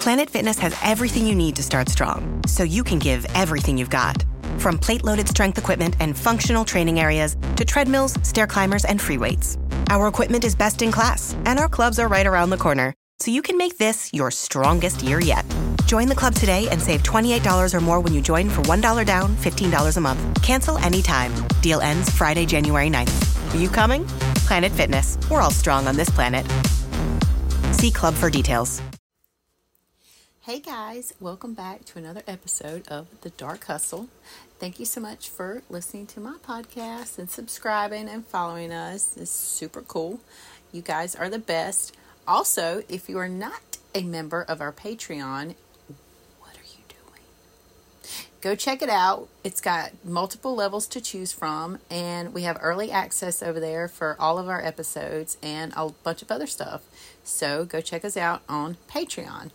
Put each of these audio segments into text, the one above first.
Planet Fitness has everything you need to start strong, so you can give everything you've got. From plate-loaded strength equipment and functional training areas to treadmills, stair climbers, and free weights. Our equipment is best in class, and our clubs are right around the corner, so you can make this your strongest year yet. Join the club today and save $28 or more when you join for $1 down, $15 a month. Cancel anytime. Deal ends Friday, January 9th. Are you coming? Planet Fitness. We're all strong on this planet. See club for details. Hey guys, welcome back to another episode of The Dark Hustle. Thank you so much for listening to my podcast and subscribing and following us. It's super cool. You guys are the best. Also, if you are not a member of our Patreon, what are you doing? Go check it out. It's got multiple levels to choose from, and we have early access over there for all of our episodes and a bunch of other stuff. So go check us out on Patreon.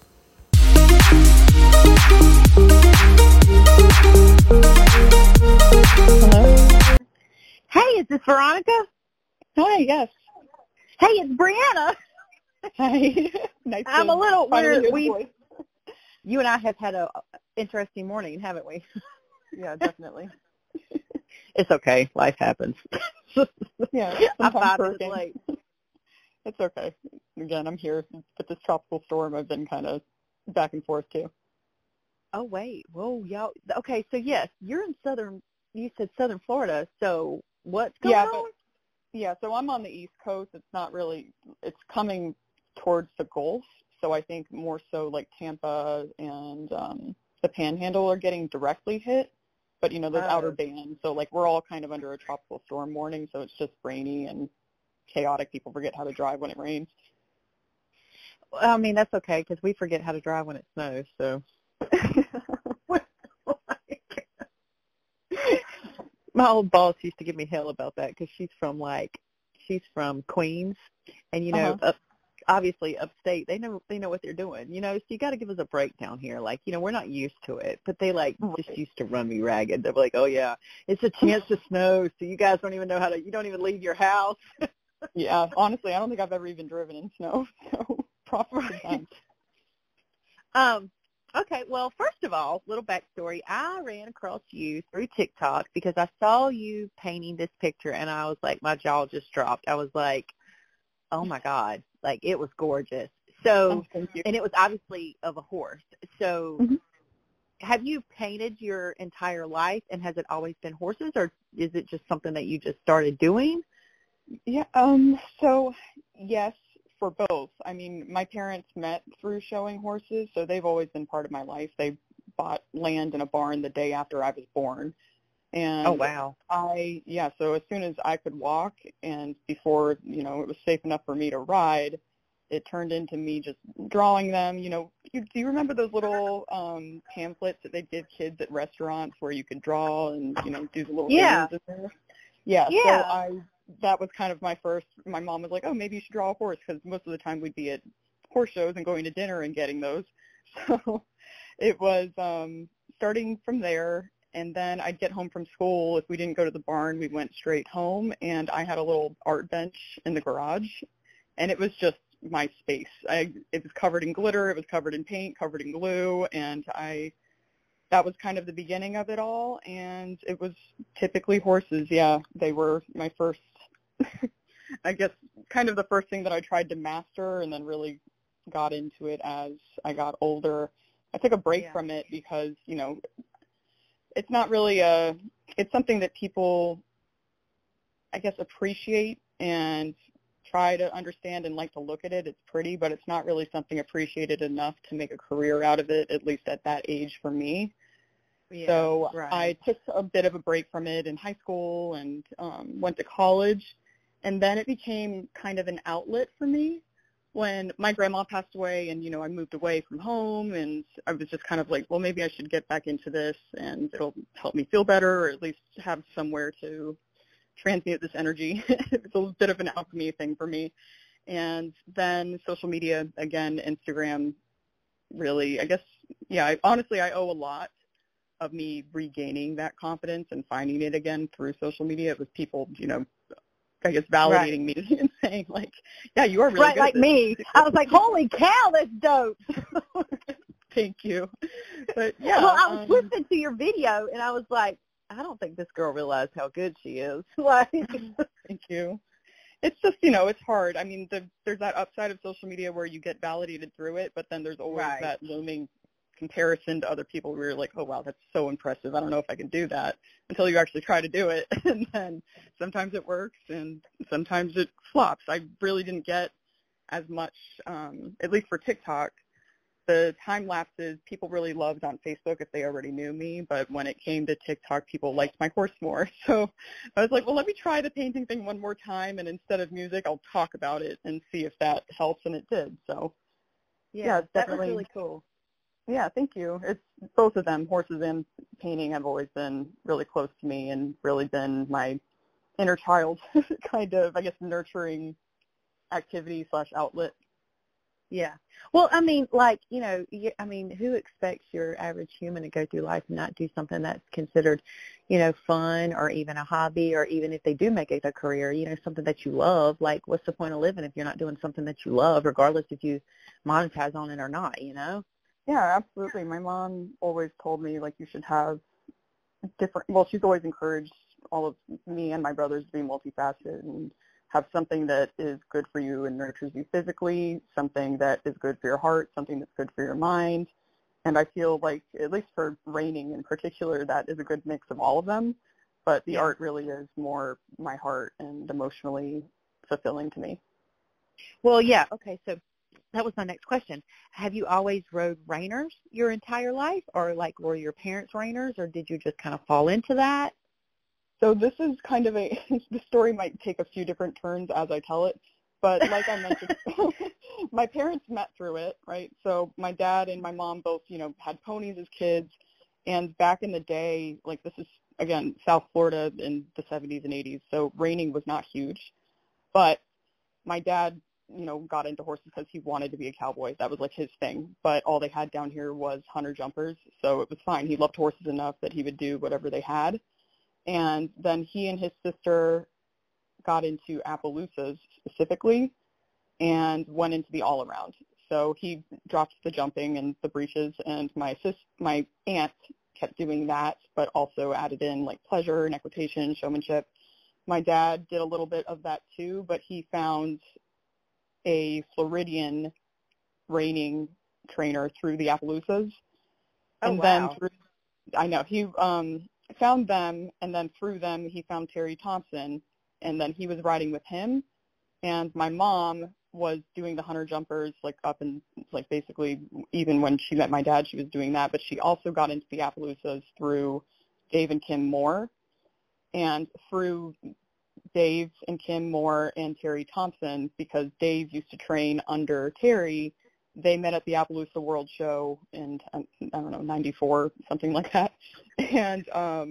Hello. Hey, is this Veronica? Hi, yes. Hey, it's Brianna. Hi. Nice I'm to a little finally weird. hear the voice. You and I have had a interesting morning, haven't we? Yeah, definitely. It's okay. Life happens. Yeah, I'm sometimes 5 minutes working. late. It's okay. Again, I'm here with this tropical storm. I've been kind of back and forth too. Oh, wait. Whoa, y'all. Okay, so yes, you're in you said southern Florida, so what's going on? So I'm on the East Coast. It's coming towards the Gulf, so I think more so like Tampa and the Panhandle are getting directly hit, but those outer bands, so like we're all kind of under a tropical storm warning, so it's just rainy and chaotic. People forget how to drive when it rains. I mean, that's okay, because we forget how to drive when it snows, so. My old boss used to give me hell about that because she's from Queens, and obviously upstate they know what they're doing, so you got to give us a break down here. Like, we're not used to it, but they just used to run me ragged. They're like, oh yeah, it's a chance to snow, so you guys don't even know you don't even leave your house. Yeah, honestly, I don't think I've ever even driven in snow, so proper for them. Okay, well, first of all, little backstory. I ran across you through TikTok because I saw you painting this picture, and I was like, my jaw just dropped. I was like, oh, my God. Like, it was gorgeous. So, Thank you. and it was obviously of a horse. So have you painted your entire life, and has it always been horses, or is it just something that you just started doing? Yeah, so yes, for both. I mean, my parents met through showing horses, so they've always been part of my life. They bought land in a barn the day after I was born. And oh, wow. So as soon as I could walk and before, it was safe enough for me to ride, it turned into me just drawing them. Do you remember those little pamphlets that they give kids at restaurants where you could draw and, do the little things in there? Yeah. So that was kind of my mom was like, oh, maybe you should draw a horse, because most of the time we'd be at horse shows and going to dinner and getting those. So it was starting from there, and then I'd get home from school. If we didn't go to the barn, we went straight home, and I had a little art bench in the garage, and it was just my space. It was covered in glitter, it was covered in paint, covered in glue, and that was kind of the beginning of it all, and it was typically horses. Yeah, they were my first, I guess, kind of the first thing that I tried to master, and then really got into it as I got older. I took a break from it because, it's not really it's something that people, I guess, appreciate and try to understand and like to look at it. It's pretty, but it's not really something appreciated enough to make a career out of it, at least at that age for me. Yeah, so I took a bit of a break from it in high school and went to college, and then it became kind of an outlet for me when my grandma passed away, and I moved away from home, and I was just kind of like, well, maybe I should get back into this, and it'll help me feel better, or at least have somewhere to transmute this energy. It's a bit of an alchemy thing for me. And then social media, again, Instagram, really, I guess, I owe a lot of me regaining that confidence and finding it again through social media. It was people, I guess, validating me and saying, like, yeah, you are really good like at this. me. I was like, holy cow, that's dope. Thank you. But yeah. Well, I was listening to your video, and I was like, I don't think this girl realized how good she is. Like, thank you. It's just, it's hard. I mean, there's that upside of social media where you get validated through it, but then there's always that looming comparison to other people where you're like, oh, wow, that's so impressive. I don't know if I can do that until you actually try to do it. And then sometimes it works and sometimes it flops. I really didn't get as much, at least for TikTok. The time lapses people really loved on Facebook if they already knew me, but when it came to TikTok, people liked my horse more. So I was like, well, let me try the painting thing one more time, and instead of music, I'll talk about it and see if that helps, and it did. So yeah, it's that definitely was really cool. Yeah, thank you. It's both of them, horses and painting, have always been really close to me and really been my inner child kind of, I guess, nurturing activity / outlet. Yeah. Well, I mean, like, who expects your average human to go through life and not do something that's considered, fun or even a hobby, or even if they do make it a career, something that you love? Like, what's the point of living if you're not doing something that you love, regardless if you monetize on it or not, Yeah, absolutely. My mom always told me, like, you should have she's always encouraged all of me and my brothers to be multifaceted and have something that is good for you and nurtures you physically, something that is good for your heart, something that's good for your mind. And I feel like, at least for reining in particular, that is a good mix of all of them. But the art really is more my heart and emotionally fulfilling to me. Well, yeah. Okay, so that was my next question. Have you always rode reiners your entire life, or like were your parents reiners, or did you just kind of fall into that? So this is kind of the story might take a few different turns as I tell it, but like I mentioned, my parents met through it, right? So my dad and my mom both, had ponies as kids, and back in the day, like this is, again, South Florida in the 70s and 80s, so reining was not huge, but my dad, got into horses because he wanted to be a cowboy. That was like his thing, but all they had down here was hunter jumpers, so it was fine. He loved horses enough that he would do whatever they had. And then he and his sister got into Appaloosas specifically and went into the all-around. So he dropped the jumping and the breeches, and my aunt kept doing that, but also added in like pleasure and equitation, showmanship. My dad did a little bit of that too, but he found a Floridian reining trainer through the Appaloosas. Oh, and wow. Then he found them, and then through them he found Terry Thompson, and then he was riding with him. And my mom was doing the hunter jumpers, like up and like basically even when she met my dad, she was doing that. But she also got into the Appaloosas through Dave and Kim Moore, and through Dave and Kim Moore and Terry Thompson, because Dave used to train under Terry. They met at the Appaloosa World Show in, I don't know, 94, something like that. And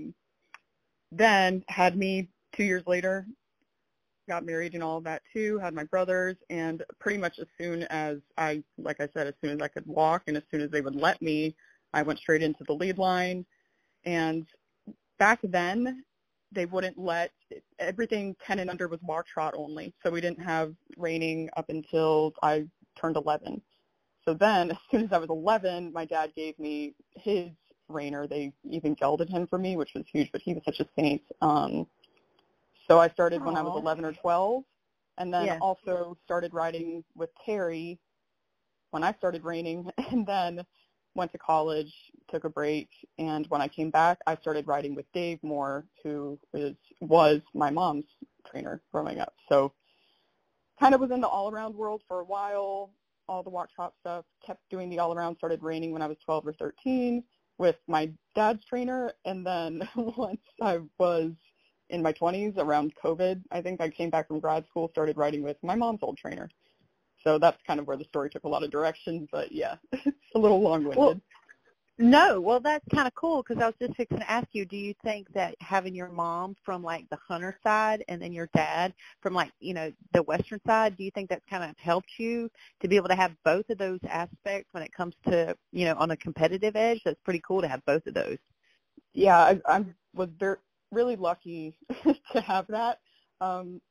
then had me 2 years later, got married and all of that too, had my brothers, and pretty much as soon as I could walk and as soon as they would let me, I went straight into the lead line. And back then, they wouldn't let, everything 10 and under was walk trot only. So we didn't have reining up until I turned 11. So then, as soon as I was 11, my dad gave me his reiner. They even gelded him for me, which was huge, but he was such a saint. So I started when I was 11 or 12, and then also started riding with Terry when I started reining, and then went to college, took a break, and when I came back, I started riding with Dave Moore, who was my mom's trainer growing up. So kind of was in the all-around world for a while, all the walk trot stuff, kept doing the all-around, started reining when I was 12 or 13 with my dad's trainer, and then once I was in my 20s, around COVID, I think I came back from grad school, started riding with my mom's old trainer. So that's kind of where the story took a lot of directions, but yeah, it's a little long-winded. Well, that's kind of cool, because I was just fixing to ask you, do you think that having your mom from, like, the hunter side and then your dad from, like, the western side, do you think that's kind of helped you to be able to have both of those aspects when it comes to, on a competitive edge? That's pretty cool to have both of those. Yeah, I was really lucky to have that.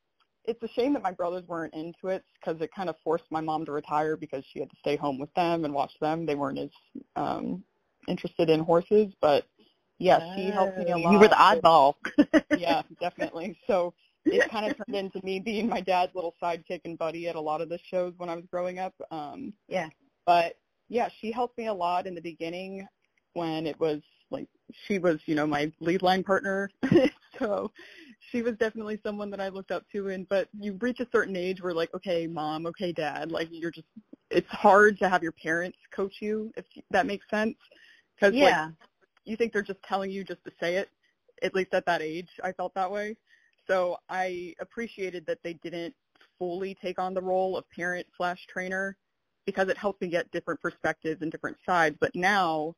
it's a shame that my brothers weren't into it because it kind of forced my mom to retire because she had to stay home with them and watch them. They weren't as interested in horses, but yeah, she helped me a lot. You were the oddball. Yeah, definitely. So it kind of turned into me being my dad's little sidekick and buddy at a lot of the shows when I was growing up. Yeah. But yeah, she helped me a lot in the beginning when it was like she was, my lead line partner. So she was definitely someone that I looked up to. But you reach a certain age where like, okay, mom, okay, dad, like it's hard to have your parents coach you, if that makes sense. Because like, you think they're just telling you just to say it. At least at that age, I felt that way. So I appreciated that they didn't fully take on the role of parent/trainer because it helped me get different perspectives and different sides. But now,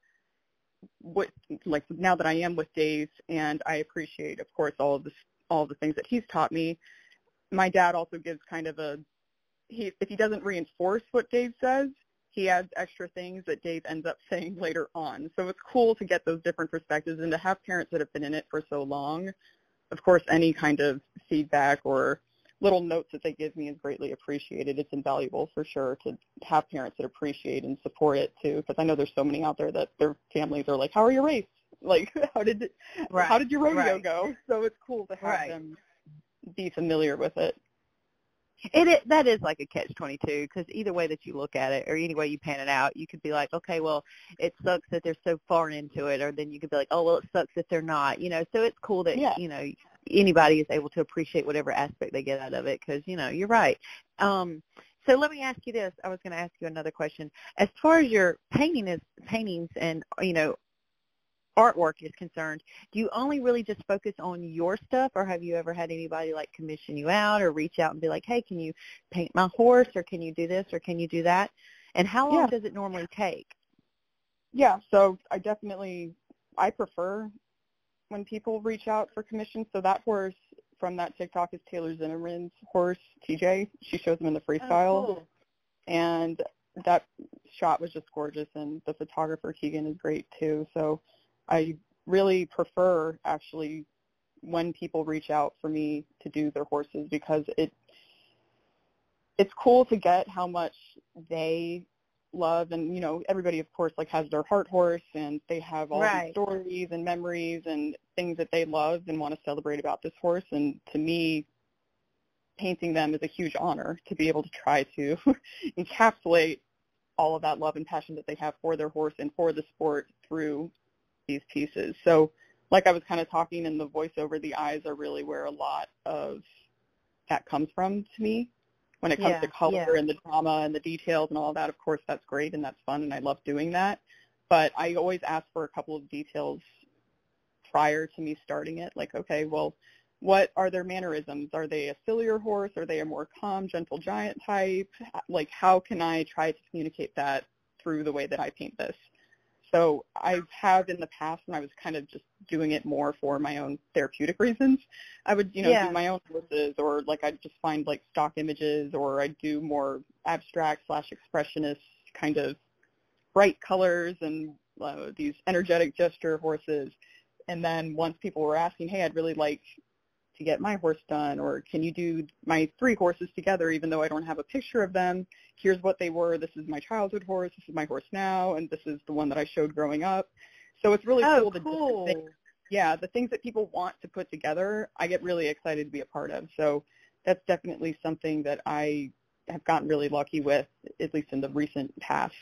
now that I am with Dave, and I appreciate, of course, all the things that he's taught me, my dad also gives kind of if he doesn't reinforce what Dave says, he adds extra things that Dave ends up saying later on. So it's cool to get those different perspectives and to have parents that have been in it for so long. Of course, any kind of feedback or little notes that they give me is greatly appreciated. It's invaluable for sure to have parents that appreciate and support it too, because I know there's so many out there that their families are like, how are your race? Like, how did your rodeo go? So it's cool to have them be familiar with it. That is like a catch-22 because either way that you look at it or any way you pan it out, you could be like, okay, well, it sucks that they're so far into it, or then you could be like, oh, well, it sucks that they're not, So it's cool that, anybody is able to appreciate whatever aspect they get out of it because, you're right. So let me ask you this. I was going to ask you another question. As far as your paintings and, artwork is concerned, do you only really just focus on your stuff, or have you ever had anybody like commission you out or reach out and be like, hey, can you paint my horse, or can you do this, or can you do that? And how long does it normally take? Yeah, so I prefer when people reach out for commissions. So that horse from that TikTok is Taylor Zimmerman's horse, TJ. She shows him in the freestyle. Oh, cool. And that shot was just gorgeous, and the photographer, Keegan, is great too. So I really prefer actually when people reach out for me to do their horses because it's cool to get how much they love, and everybody of course like has their heart horse, and they have all these stories and memories and things that they love and want to celebrate about this horse. And to me, painting them is a huge honor to be able to try to encapsulate all of that love and passion that they have for their horse and for the sport through these pieces. So like I was kind of talking in the voiceover, the eyes are really where a lot of that comes from to me. When it comes to color and the drama and the details and all of that, of course, that's great and that's fun and I love doing that. But I always ask for a couple of details prior to me starting it. Like, okay, well, what are their mannerisms? Are they a sillier horse? Are they a more calm, gentle giant type? Like, how can I try to communicate that through the way that I paint this? So I have in the past when I was kind of just doing it more for my own therapeutic reasons, I would, do my own horses, or like I'd just find like stock images, or I'd do more abstract/expressionist kind of bright colors and these energetic gesture horses. And then once people were asking, hey, I'd really like to get my horse done, or can you do my 3 horses together even though I don't have a picture of them? Here's what they were. This is my childhood horse. This is my horse now, and this is the one that I showed growing up. So it's really cool. The things that people want to put together, I get really excited to be a part of. So that's definitely something that I have gotten really lucky with, at least in the recent past.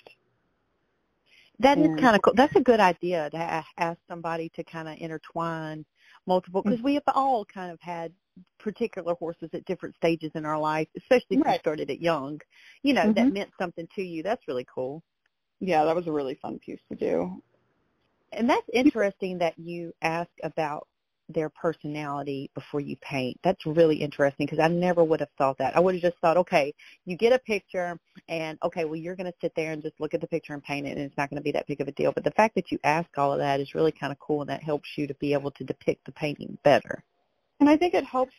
That is kind of cool. That's a good idea to ask somebody to kind of intertwine multiple, because we have all kind of had particular horses at different stages in our life, especially if you started it young, that meant something to you. That's really cool. Yeah, that was a really fun piece to do. And that's interesting that you ask about their personality before you paint. That's really interesting because I never would have thought that. I would have just thought, okay, you get a picture and, okay, well, you're going to sit there and just look at the picture and paint it, and it's not going to be that big of a deal. But the fact that you ask all of that is really kind of cool, and that helps you to be able to depict the painting better. And I think it helps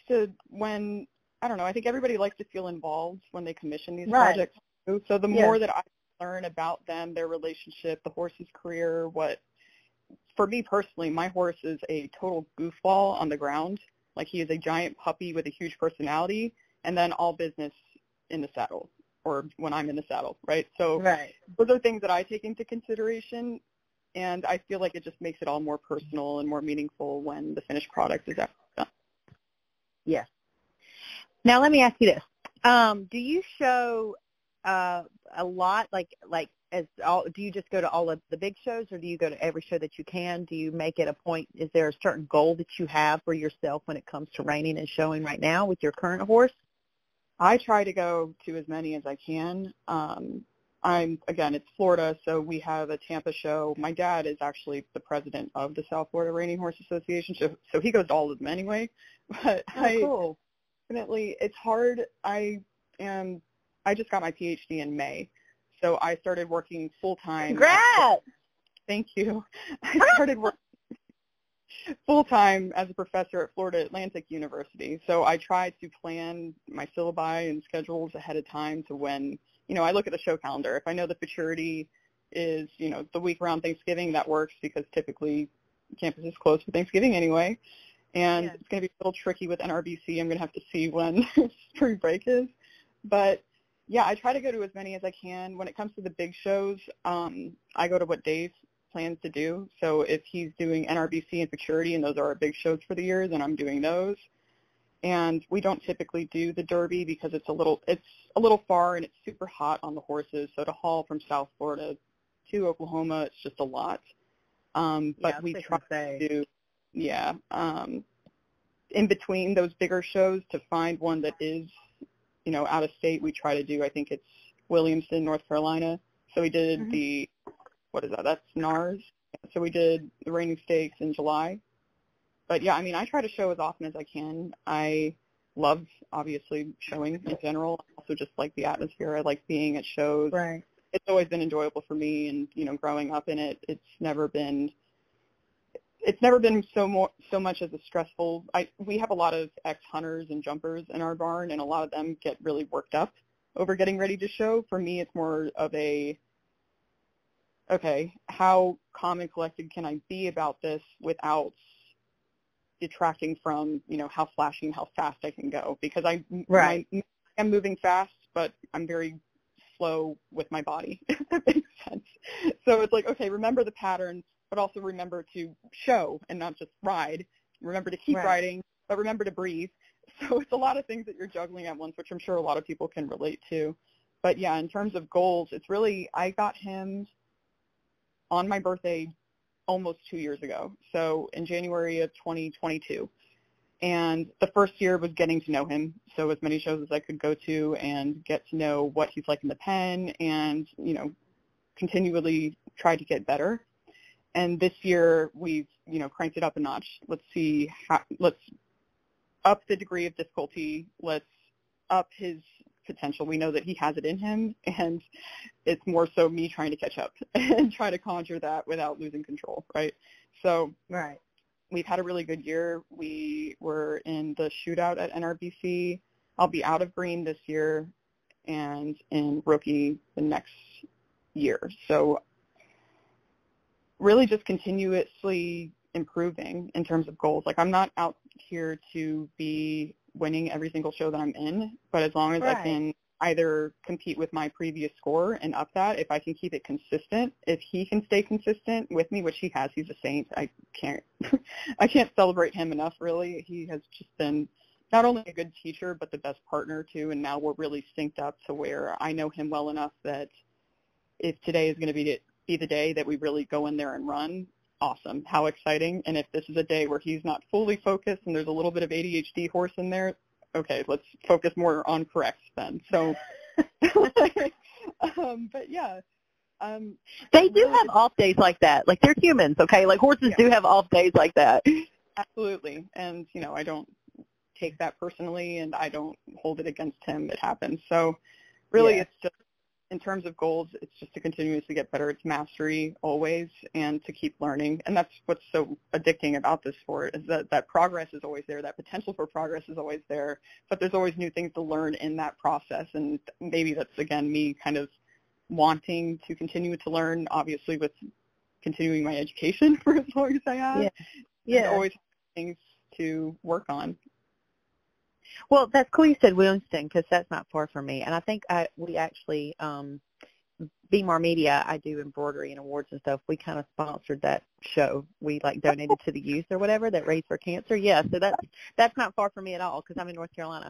I think everybody likes to feel involved when they commission these projects. So the more that I learn about them, their relationship, the horse's career, for me personally, my horse is a total goofball on the ground. Like, he is a giant puppy with a huge personality. and then all business in the saddle, or when I'm in the saddle, right? So right. those are things that I take into consideration, and I feel like it just makes it all more personal and more meaningful when the finished product is actually done. Yes. Now let me ask you this: do you show a lot, do you just go to all of the big shows, or do you go to every show that you can? Do you make it a point? Is there a certain goal that you have for yourself when it comes to reining and showing right now with your current horse? I try to go to as many as I can. It's Florida, so we have a Tampa show. My dad is actually the president of the South Florida Reining Horse Association, so he goes to all of them anyway. But cool. Definitely, it's hard. I just got my PhD in May, so I started working full-time. Congrats! Thank you. I started working full-time as a professor at Florida Atlantic University, so I try to plan my syllabi and schedules ahead of time to when, I look at the show calendar. If I know the futurity is, the week around Thanksgiving, that works because typically campus is closed for Thanksgiving anyway, and It's going to be a little tricky with NRBC. I'm going to have to see when spring break is, but yeah, I try to go to as many as I can. When it comes to the big shows, I go to what Dave plans to do. So if he's doing NRBC and Futurity, and those are our big shows for the year, then I'm doing those. And we don't typically do the Derby because it's a little far and it's super hot on the horses. So to haul from South Florida to Oklahoma, it's just a lot. But we try to do, in between those bigger shows to find one that is, out of state. We try to do, I think it's Williamston, North Carolina. So we did what is that? That's NARS. So we did the Reining Stakes in July. But yeah, I try to show as often as I can. I love, obviously, showing in general. I also just like the atmosphere. I like being at shows. Right. It's always been enjoyable for me, and growing up in it, it's never been so much as a stressful. We have a lot of ex-hunters and jumpers in our barn, and a lot of them get really worked up over getting ready to show. For me, it's more of how calm and collected can I be about this without detracting from, how flashy and how fast I can go, because I'm moving fast, but I'm very slow with my body, if that makes sense. So it's like, okay, remember the patterns, but also remember to show and not just ride. Remember to keep riding, but remember to breathe. So it's a lot of things that you're juggling at once, which I'm sure a lot of people can relate to. But yeah, in terms of goals, it's really, I got him on my birthday almost 2 years ago, so in January of 2022. And the first year was getting to know him, so as many shows as I could go to and get to know what he's like in the pen and, continually try to get better. And this year we've, cranked it up a notch. Let's up the degree of difficulty. Let's up his potential. We know that he has it in him, and it's more so me trying to catch up and try to conjure that without losing control, right? So we've had a really good year. We were in the shootout at NRBC. I'll be out of green this year and in rookie the next year. So really just continuously improving in terms of goals. Like, I'm not out here to be winning every single show that I'm in, but as long as I can either compete with my previous score and up that, if I can keep it consistent, if he can stay consistent with me, which he has, he's a saint. I can't celebrate him enough, really. He has just been not only a good teacher, but the best partner too, and now we're really synced up to where I know him well enough that if today is going to be the day that we really go in there and run, awesome, how exciting. And if this is a day where he's not fully focused and there's a little bit of ADHD horse in there, okay, let's focus more on corrects then. So, but yeah. They do have off days like that. Like, they're humans, okay? Like, horses do have off days like that. Absolutely. And, I don't take that personally, and I don't hold it against him. It happens. So really it's just, in terms of goals, it's just to continuously get better. It's mastery always, and to keep learning. And that's what's so addicting about this sport, is that progress is always there. That potential for progress is always there. But there's always new things to learn in that process. And maybe that's, again, me kind of wanting to continue to learn, obviously, with continuing my education for as long as I have. Yeah. There's always things to work on. Well, that's cool you said Williamston because that's not far from me. And I think we actually, BMAR Media, I do embroidery and awards and stuff. We kind of sponsored that show. We like donated to the youth or whatever that raised for cancer. Yeah, so that's not far from me at all because I'm in North Carolina.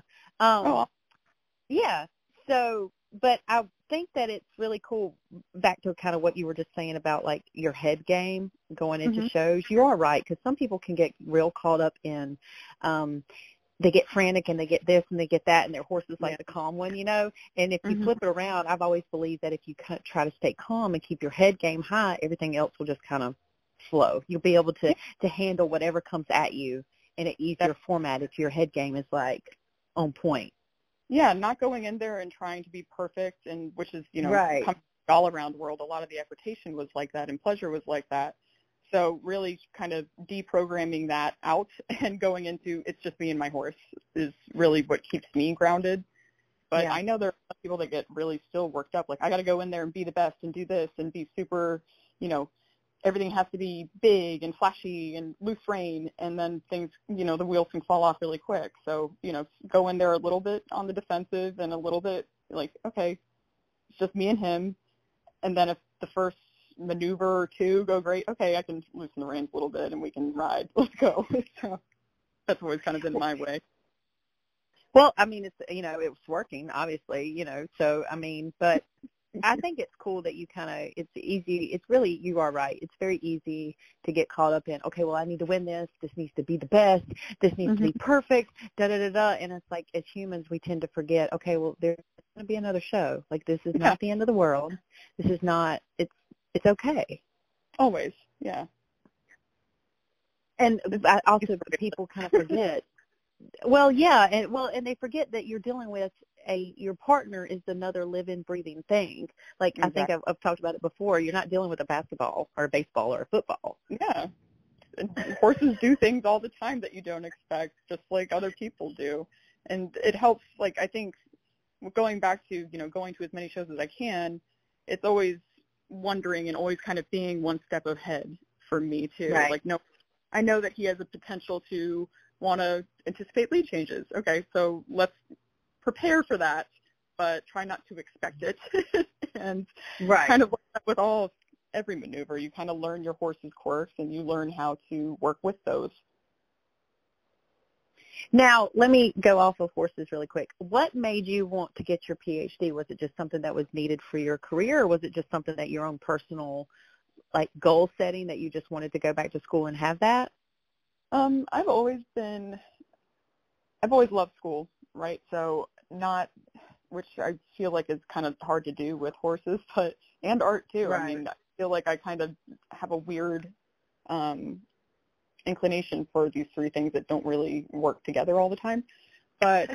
Yeah. So, but I think that it's really cool. Back to kind of what you were just saying about like your head game going into shows. You are right because some people can get real caught up in. They get frantic and they get this and they get that and their horse is like the calm one, you know. And if you flip it around, I've always believed that if you try to stay calm and keep your head game high, everything else will just kind of flow. You'll be able to handle whatever comes at you in an easier format if your head game is like on point. Yeah, not going in there and trying to be perfect, and which is, you know, all around world. A lot of the equitation was like that and pleasure was like that. So really kind of deprogramming that out and going into it's just me and my horse is really what keeps me grounded. But I know there are some people that get really still worked up. Like, I got to go in there and be the best and do this and be super, you know, everything has to be big and flashy and loose rein. And then things, you know, the wheels can fall off really quick. So, you know, go in there a little bit on the defensive and a little bit like, okay, it's just me and him. And then if the first maneuver or two go great, okay, I can loosen the reins a little bit and we can ride. Let's go. So that's always kind of been my way. Well, I mean, it's, you know, it was working, obviously, you know, so, I mean, but I think it's cool that you kind of, it's easy, it's really, you are right, it's very easy to get caught up in, okay, well, I need to win this needs to be the best, this needs to be perfect, da-da-da-da, and it's like, as humans, we tend to forget, okay, well, there's going to be another show, like, this is not the end of the world, this is not, it's okay. Always, yeah. And also people kind of forget. Well, yeah, and they forget that you're dealing with your partner is another living, breathing thing. Like, I think I've talked about it before. You're not dealing with a basketball or a baseball or a football. Yeah. And horses do things all the time that you don't expect, just like other people do. And it helps, like, I think going back to, you know, going to as many shows as I can, it's always wondering and always kind of being one step ahead for me too. Right. Like, no, I know that he has a potential to want to anticipate lead changes. Okay, so let's prepare for that, but try not to expect it. And kind of like with every maneuver, you kind of learn your horse's quirks and you learn how to work with those. Now, let me go off of horses really quick. What made you want to get your PhD? Was it just something that was needed for your career, or was it just something that your own personal, like, goal setting that you just wanted to go back to school and have that? I've always loved school, right? So which I feel like is kind of hard to do with horses, and art too. Right. I mean, I feel like I kind of have a weird inclination for these three things that don't really work together all the time. But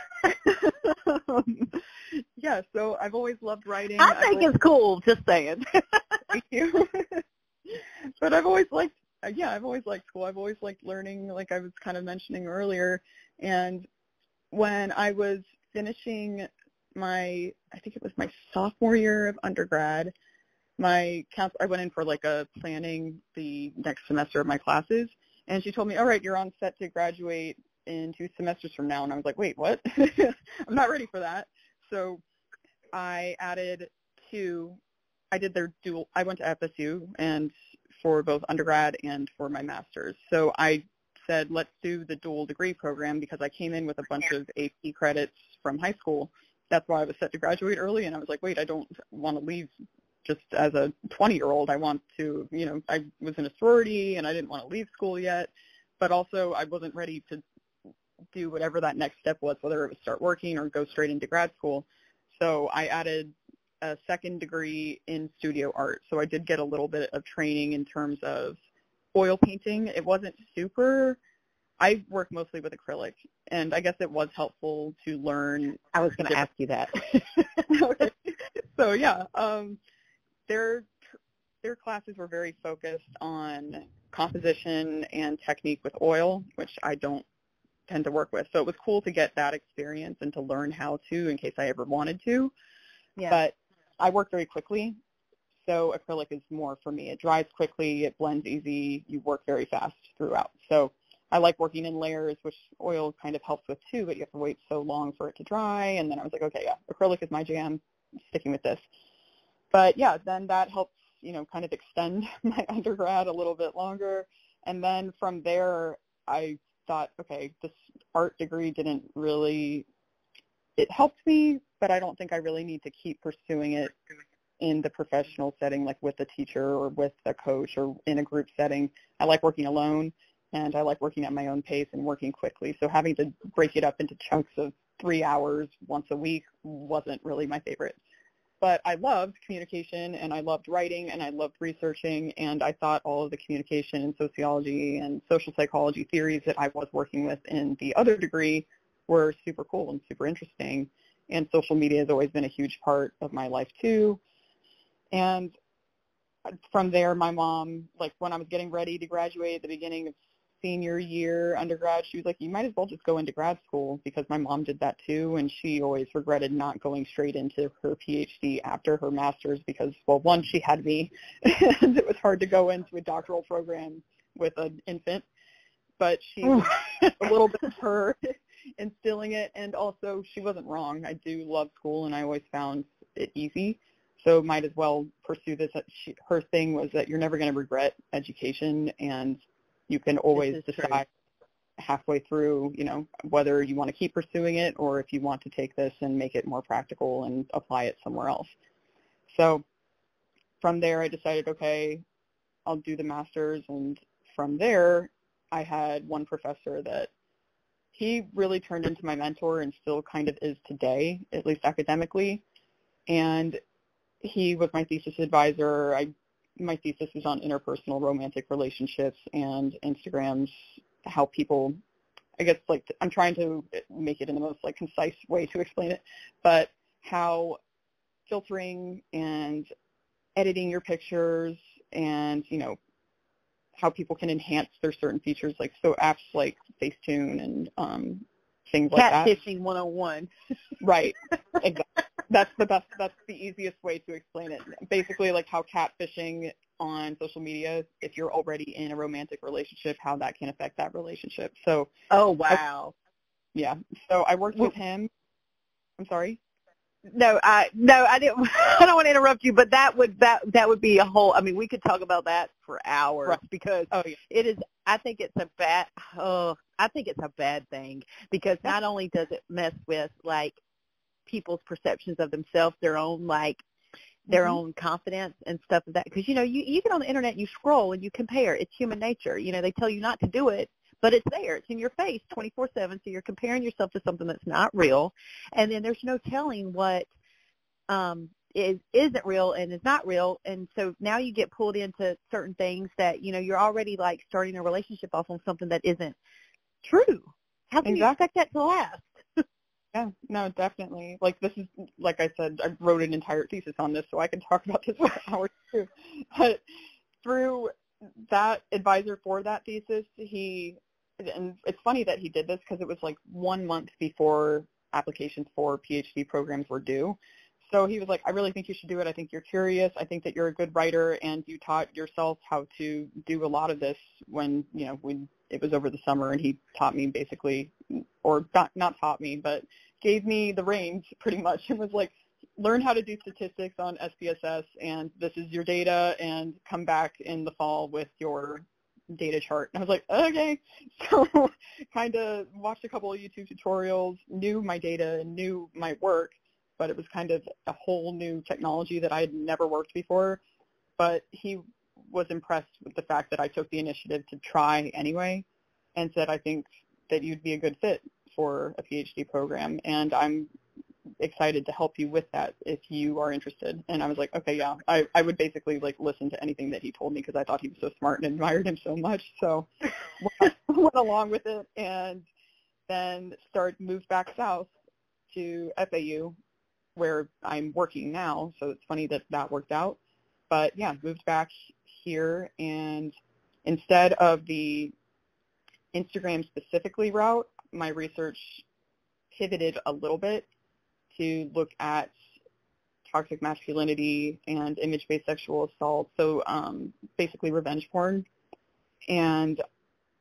yeah, so I've always loved writing. I think it's cool, just saying. Thank you. But I've always liked school. I've always liked learning, like I was kind of mentioning earlier. And when I was finishing I think it was my sophomore year of undergrad, my counselor, I went in for like a planning the next semester of my classes, and she told me, all right, you're on set to graduate in 2 semesters from now. And I was like, wait, what? I'm not ready for that. So I did their dual, I went to FSU and for both undergrad and for my master's. So I said, let's do the dual degree program because I came in with a bunch of AP credits from high school. That's why I was set to graduate early. And I was like, wait, I don't want to leave just as a 20-year-old. I want to, you know, I was in a sorority and I didn't want to leave school yet, but also I wasn't ready to do whatever that next step was, whether it was start working or go straight into grad school. So I added a second degree in studio art. So I did get a little bit of training in terms of oil painting. It wasn't super, I work mostly with acrylic, and I guess it was helpful to learn. I was going to ask you that. Okay. So yeah, their classes were very focused on composition and technique with oil, which I don't tend to work with. So it was cool to get that experience and to learn how to in case I ever wanted to. Yeah. But I work very quickly, so acrylic is more for me. It dries quickly, it blends easy, you work very fast throughout. So I like working in layers, which oil kind of helps with too, but you have to wait so long for it to dry. And then I was like, okay, yeah, acrylic is my jam, sticking with this. But yeah, then that helps, kind of extend my undergrad a little bit longer. And then from there, I thought, okay, this art degree it helped me, but I don't think I really need to keep pursuing it in the professional setting, like with a teacher or with a coach or in a group setting. I like working alone, and I like working at my own pace and working quickly. So having to break it up into chunks of 3 hours once a week wasn't really my favorite. But I loved communication, and I loved writing, and I loved researching, and I thought all of the communication and sociology and social psychology theories that I was working with in the other degree were super cool and super interesting. And social media has always been a huge part of my life too. And from there, my mom, like when I was getting ready to graduate at the beginning of senior year undergrad, she was like, you might as well just go into grad school, because my mom did that too, and she always regretted not going straight into her PhD after her master's because, well, one, she had me, and it was hard to go into a doctoral program with an infant, but she was a little bit of her instilling it, and also she wasn't wrong. I do love school, and I always found it easy, so might as well pursue this. Her thing was that you're never going to regret education, and you can always decide halfway through, whether you want to keep pursuing it or if you want to take this and make it more practical and apply it somewhere else. So from there, I decided, okay, I'll do the master's. And from there, I had one professor that he really turned into my mentor and still kind of is today, at least academically. And he was my thesis advisor. My thesis was on interpersonal romantic relationships and Instagram's, how people, I guess, like, I'm trying to make it in the most, like, concise way to explain it, but how filtering and editing your pictures and, how people can enhance their certain features, like, so apps like Facetune and things like that. Catfishing 101. Right. Exactly. That's the easiest way to explain it. Basically, like how catfishing on social media, if you're already in a romantic relationship, how that can affect that relationship. So. Oh, wow. Yeah. So I worked with him. I'm sorry. No, I didn't. I don't want to interrupt you, but that would be a whole. I mean, we could talk about that for hours, right, because it is. I think it's a bad thing, because not only does it mess with, like, people's perceptions of themselves, their own, like, their own confidence and stuff like that. Because, you get on the internet, you scroll and you compare. It's human nature. They tell you not to do it, but it's there. It's in your face 24/7. So you're comparing yourself to something that's not real. And then there's no telling what isn't real and is not real. And so now you get pulled into certain things that, you're already, like, starting a relationship off on something that isn't true. How can you expect that to last? Yeah, no, definitely. Like, this is, like I said, I wrote an entire thesis on this, so I can talk about this for hours too. But through that advisor for that thesis, and it's funny that he did this because it was like 1 month before applications for PhD programs were due. So he was like, I really think you should do it. I think you're curious. I think that you're a good writer, and you taught yourself how to do a lot of this when it was over the summer, and he taught me basically, or not taught me, but gave me the reins pretty much, and was like, learn how to do statistics on SPSS, and this is your data, and come back in the fall with your data chart. And I was like, okay. So kind of watched a couple of YouTube tutorials, knew my data and knew my work, but it was kind of a whole new technology that I had never worked before. But he was impressed with the fact that I took the initiative to try anyway, and said, I think that you'd be a good fit for a PhD program, and I'm excited to help you with that if you are interested. And I was like, okay, yeah. I would basically, like, listen to anything that he told me because I thought he was so smart and admired him so much. So went along with it, and then moved back south to FAU, where I'm working now. So it's funny that worked out. But yeah, moved back here, and instead of the Instagram specifically route, my research pivoted a little bit to look at toxic masculinity and image-based sexual assault, so basically revenge porn. And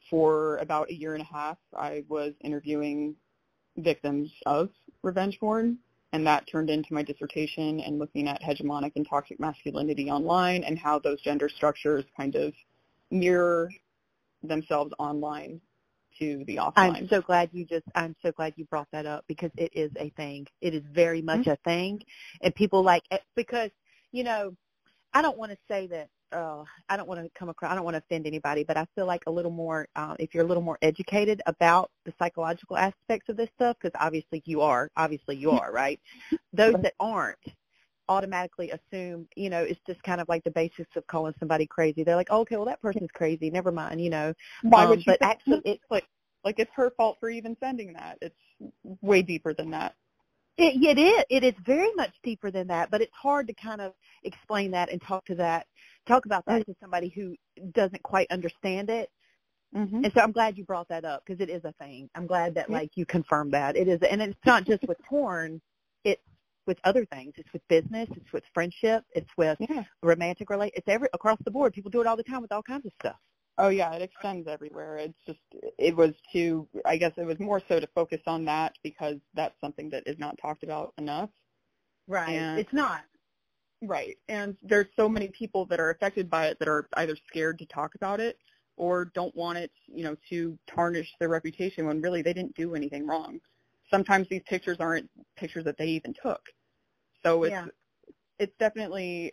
for about a year and a half, I was interviewing victims of revenge porn, and that turned into my dissertation and looking at hegemonic and toxic masculinity online and how those gender structures kind of mirror themselves online to the offline. I'm so glad you brought that up, because it is a thing. It is very much a thing. And people because, I don't want to say that, I don't want to offend anybody, but I feel like a little more, if you're a little more educated about the psychological aspects of this stuff, because obviously you are, right? Those that aren't automatically assume, it's just kind of like the basics of calling somebody crazy. They're like, oh, okay, well, that person's crazy. Never mind, Why would you but actually, it's like it's her fault for even sending that. It's way deeper than that. It is. It is very much deeper than that, but it's hard to kind of explain that and talk about that to somebody who doesn't quite understand it. Mm-hmm. And so I'm glad you brought that up, because it is a thing. I'm glad that you confirmed that. It is, and it's not just with porn. It's with other things. It's with business. It's with friendship. It's with romantic relationships. It's across the board. People do it all the time with all kinds of stuff. Oh, yeah, it extends everywhere. It was more so to focus on that, because that's something that is not talked about enough. Right. It's not. Right. And there's so many people that are affected by it that are either scared to talk about it or don't want it, to tarnish their reputation, when really they didn't do anything wrong. Sometimes these pictures aren't pictures that they even took. So it's definitely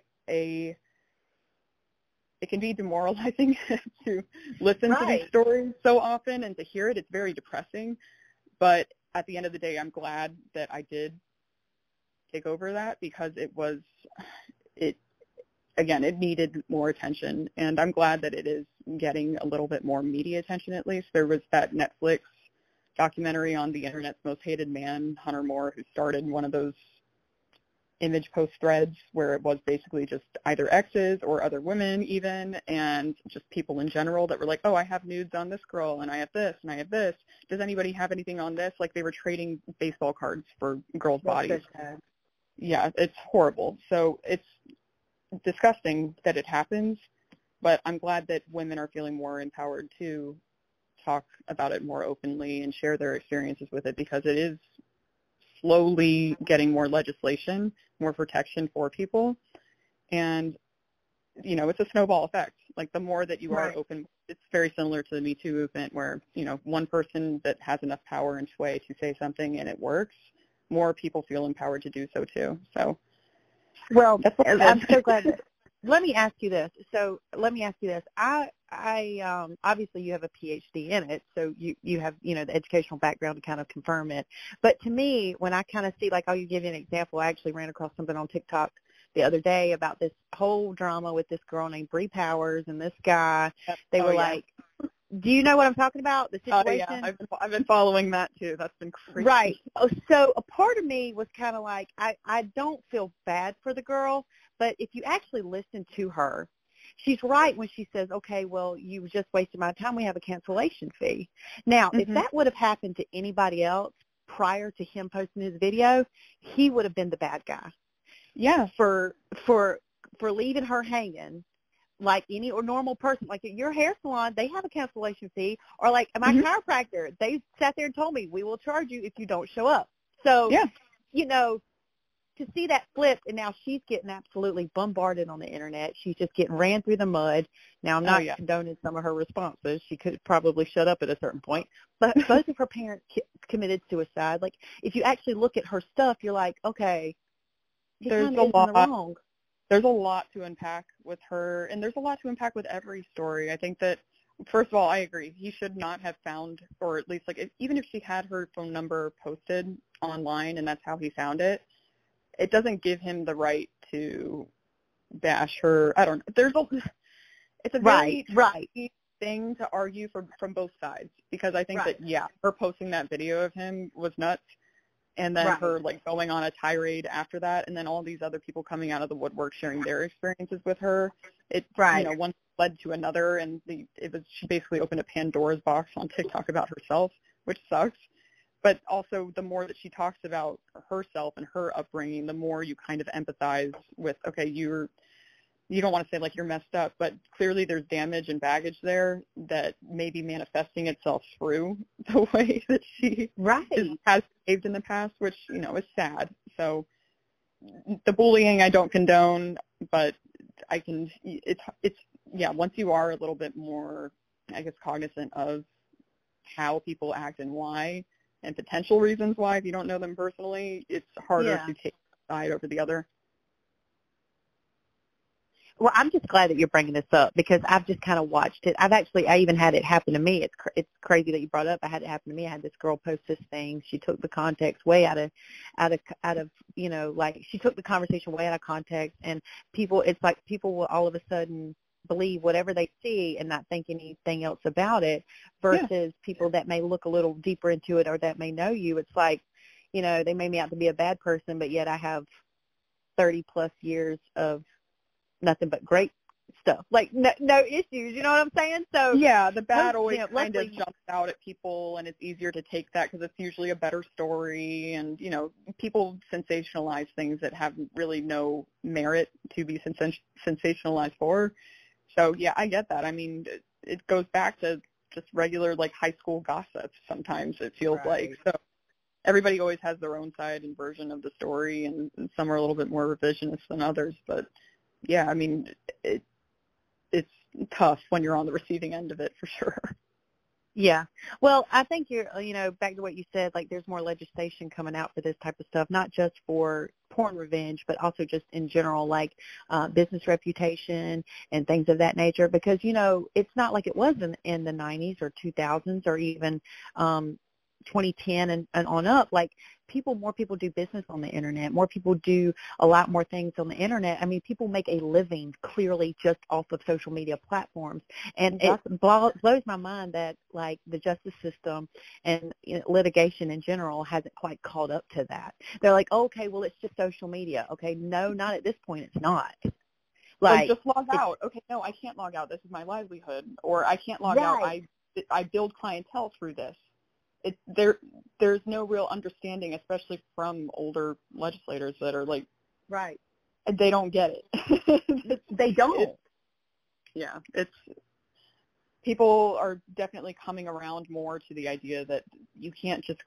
it can be demoralizing to listen to these stories so often and to hear it. It's very depressing. But at the end of the day, I'm glad that I did take over that, because it needed more attention. And I'm glad that it is getting a little bit more media attention, at least. There was that Netflix documentary on the internet's most hated man, Hunter Moore, who started one of those image post threads where it was basically just either exes or other women even, and just people in general that were like, oh, I have nudes on this girl, and I have this, and I have this. Does anybody have anything on this? Like, they were trading baseball cards for girls' bodies. Yeah, it's horrible. So it's disgusting that it happens, but I'm glad that women are feeling more empowered to talk about it more openly and share their experiences with it, because it is slowly getting more legislation, more protection for people. And, it's a snowball effect. Like, the more that you are open, it's very similar to the Me Too movement, where, one person that has enough power and sway to say something and it works, more people feel empowered to do so too. So, well, I'm so glad. Let me ask you this. I obviously you have a PhD in it, so you have, the educational background to kind of confirm it. But to me, when I kind of see, like, I'll give you an example. I actually ran across something on TikTok the other day about this whole drama with this girl named Bree Powers and this guy. They were like, do you know what I'm talking about? The situation? Yeah, I've been following that too. That's been crazy. Right. Oh, so a part of me was kind of like, I don't feel bad for the girl, but if you actually listen to her, she's right when she says, okay, well, you just wasted my time. We have a cancellation fee. Now, if that would have happened to anybody else prior to him posting his video, he would have been the bad guy. Yeah. For leaving her hanging. Like any normal person, like at your hair salon, they have a cancellation fee. Or like my chiropractor, they sat there and told me, we will charge you if you don't show up. So, to see that flipped, and now she's getting absolutely bombarded on the internet. She's just getting ran through the mud. Now, I'm not condoning some of her responses. She could probably shut up at a certain point. But both of her parents committed suicide. Like, if you actually look at her stuff, you're like, okay, there's a lot. There's a lot to unpack with her, and there's a lot to unpack with every story. I think that, first of all, I agree. He should not have found, or at least, like, even if she had her phone number posted online and that's how he found it, it doesn't give him the right to bash her. I don't know. It's a very tricky thing to argue from both sides, because I think that, her posting that video of him was nuts. And then her, like, going on a tirade after that, and then all these other people coming out of the woodwork sharing their experiences with her. One led to another, and she basically opened a Pandora's box on TikTok about herself, which sucks. But also, the more that she talks about herself and her upbringing, the more you kind of empathize with, okay, you're you don't want to say like you're messed up, but clearly there's damage and baggage there that may be manifesting itself through the way that she has behaved in the past, which, you know, is sad. So the bullying I don't condone, but once you are a little bit more, I guess, cognizant of how people act and why, and potential reasons why, if you don't know them personally, it's harder to take a side over the other. Well, I'm just glad that you're bringing this up because I've just kind of watched it. I even had it happen to me. It's crazy that you brought it up. I had it happen to me. I had this girl post this thing. She took the context way out of, you know, like she took the conversation way out of context, and it's like people will all of a sudden believe whatever they see and not think anything else about it versus people that may look a little deeper into it or that may know you. It's like, you know, they made me out to be a bad person, but yet I have 30 plus years of nothing but great stuff, like no issues, you know what I'm saying? So yeah, the bad always kind of jumps out at people, and it's easier to take that because it's usually a better story, and, you know, people sensationalize things that have really no merit to be sensationalized for. So yeah, I get that. I mean, it goes back to just regular like high school gossip sometimes, it feels like. So everybody always has their own side and version of the story, and some are a little bit more revisionist than others, but yeah, I mean, it's tough when you're on the receiving end of it, for sure. Yeah. Well, I think you know, back to what you said, like there's more legislation coming out for this type of stuff, not just for porn revenge, but also just in general, like business reputation and things of that nature, because, you know, it's not like it was in the 90s or 2000s or even 2010 and on up. Like more people do business on the internet. More people do a lot more things on the internet. I mean, people make a living clearly just off of social media platforms. And it blows my mind that like the justice system and, you know, litigation in general hasn't quite caught up to that. They're like, okay, well, it's just social media. Okay, no, not at this point. It's not. Like just log out. Okay, no, I can't log out. This is my livelihood. Or I can't log out. I build clientele through this. There's no real understanding, especially from older legislators that are like, they don't get it. They don't. People are definitely coming around more to the idea that you can't just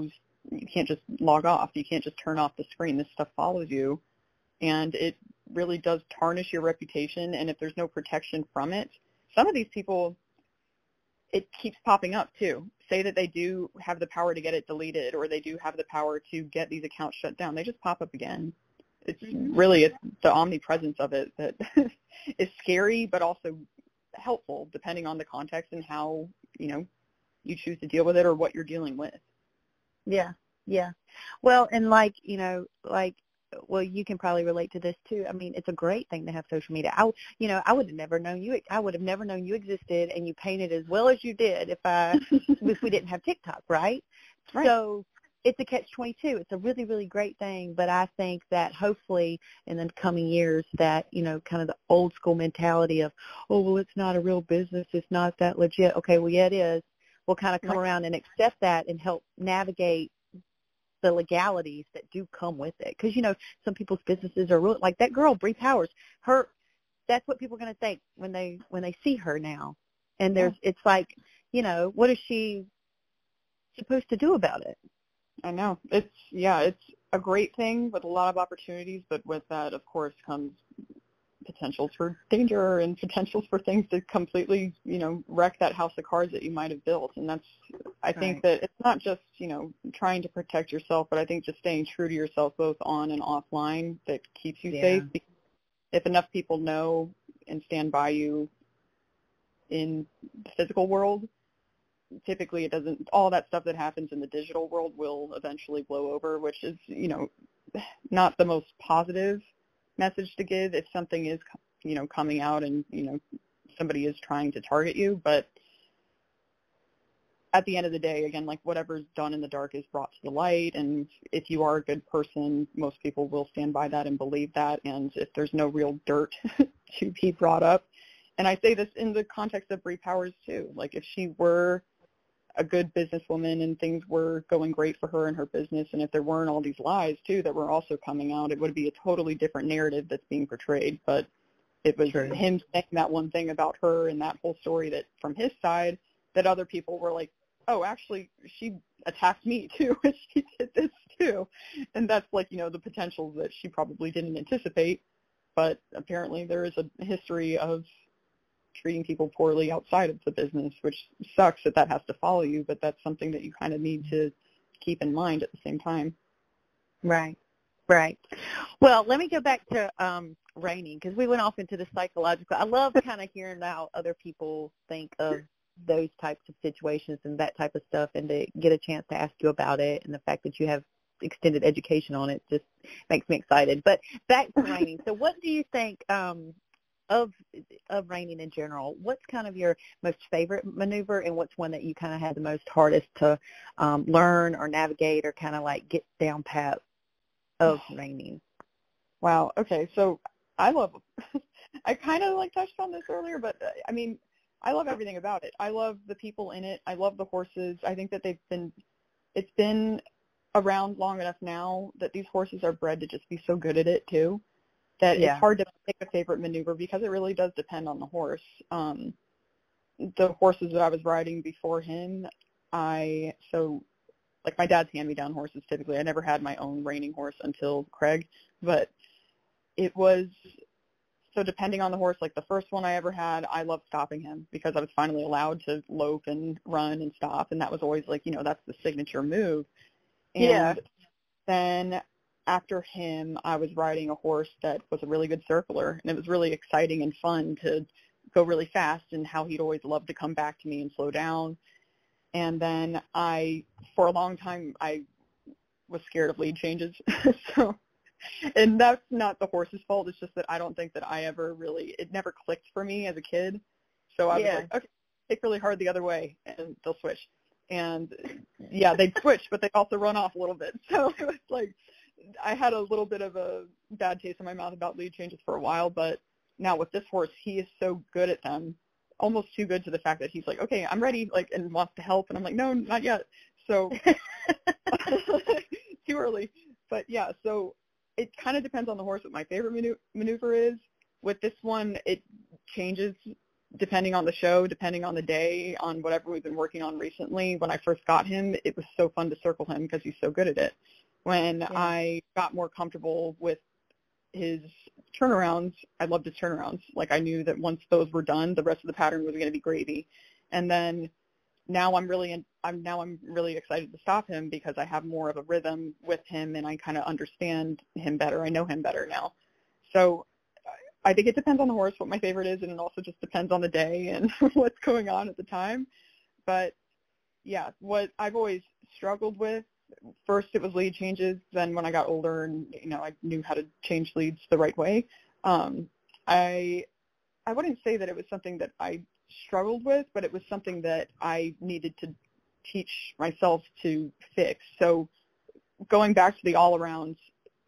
log off. You can't just turn off the screen. This stuff follows you, and it really does tarnish your reputation. And if there's no protection from it, some of these people, it keeps popping up too. Say that they do have the power to get it deleted, or they do have the power to get these accounts shut down. They just pop up again. It's the omnipresence of it that is scary, but also helpful depending on the context and how, you know, you choose to deal with it or what you're dealing with. Yeah. Well, and like, you know, well, you can probably relate to this too. I mean, it's a great thing to have social media. I would have never known you. I would have never known you existed, and you painted as well as you did if we didn't have TikTok, right? So it's a catch-22. It's a really, really great thing. But I think that hopefully in the coming years that, you know, kind of the old school mentality of, oh, well, it's not a real business. It's not that legit. Okay, well, yeah, it is. We'll kind of come around and accept that and help navigate the legalities that do come with it. Because, you know, some people's businesses are real, like that girl, Bree Powers, that's what people are going to think when they see her now. And it's like, you know, what is she supposed to do about it? I know. It's a great thing with a lot of opportunities, but with that, of course, comes potentials for danger and potentials for things to completely, you know, wreck that house of cards that you might have built. And that's, I think that it's not just, you know, trying to protect yourself, but I think just staying true to yourself both on and offline that keeps you safe. Because if enough people know and stand by you in the physical world, typically it doesn't, all that stuff that happens in the digital world will eventually blow over, which is, you know, not the most positive message to give if something is, you know, coming out and, you know, somebody is trying to target you. But at the end of the day, again, like whatever's done in the dark is brought to the light. And if you are a good person, most people will stand by that and believe that. And if there's no real dirt to be brought up, and I say this in the context of Bree Powers too, like if she were a good businesswoman and things were going great for her and her business, and if there weren't all these lies too that were also coming out, it would be a totally different narrative that's being portrayed. But It was True. him saying that one thing about her and that whole story that from his side that other people were like, oh, actually, she attacked me too. She did this too. And that's like, the potential that she probably didn't anticipate. But apparently there is a history of treating people poorly outside of the business, which sucks that has to follow you, but that's something that you kind of need to keep in mind at the same time. Right. Well, let me go back to reining, because we went off into the psychological. I love kind of hearing how other people think of those types of situations and that type of stuff, and to get a chance to ask you about it, and the fact that you have extended education on it just makes me excited. But back to reining. So what do you think of reining in general? What's kind of your most favorite maneuver, and what's one that you kind of had the most hardest to learn or navigate or kind of like get down pat of reining? Wow. Okay. So I kind of like touched on this earlier, but I mean, I love everything about it. I love the people in it. I love the horses. I think that it's been around long enough now that these horses are bred to just be so good at it too, that it's hard to pick a favorite maneuver because it really does depend on the horse. The horses that I was riding before him, like my dad's hand-me-down horses typically. I never had my own reining horse until Craig, but it was, so depending on the horse, like the first one I ever had, I loved stopping him because I was finally allowed to lope and run and stop, and that was always like, that's the signature move. And then after him, I was riding a horse that was a really good circler, and it was really exciting and fun to go really fast, and how he'd always love to come back to me and slow down. And then for a long time, I was scared of lead changes. And that's not the horse's fault. It's just that I don't think that it never clicked for me as a kid. So I was like, okay, take really hard the other way, and they'll switch. And they'd switch, but they also run off a little bit. So it was like, I had a little bit of a bad taste in my mouth about lead changes for a while, but now with this horse, he is so good at them, almost too good to the fact that he's like, okay, I'm ready, like, and wants to help, and I'm like, no, not yet. So too early. But yeah, so it kind of depends on the horse what my favorite maneuver is. With this one, it changes depending on the show, depending on the day, on whatever we've been working on recently. When I first got him, it was so fun to circle him because he's so good at it. When I got more comfortable with his turnarounds, I loved his turnarounds. Like, I knew that once those were done, the rest of the pattern was going to be gravy. And then now I'm really excited to stop him because I have more of a rhythm with him, and I kind of understand him better. I know him better now. So I think it depends on the horse what my favorite is, and it also just depends on the day and what's going on at the time. But yeah, what I've always struggled with, first it was lead changes. Then when I got older and I knew how to change leads the right way, I wouldn't say that it was something that I struggled with, but it was something that I needed to teach myself to fix. So going back to the all-arounds,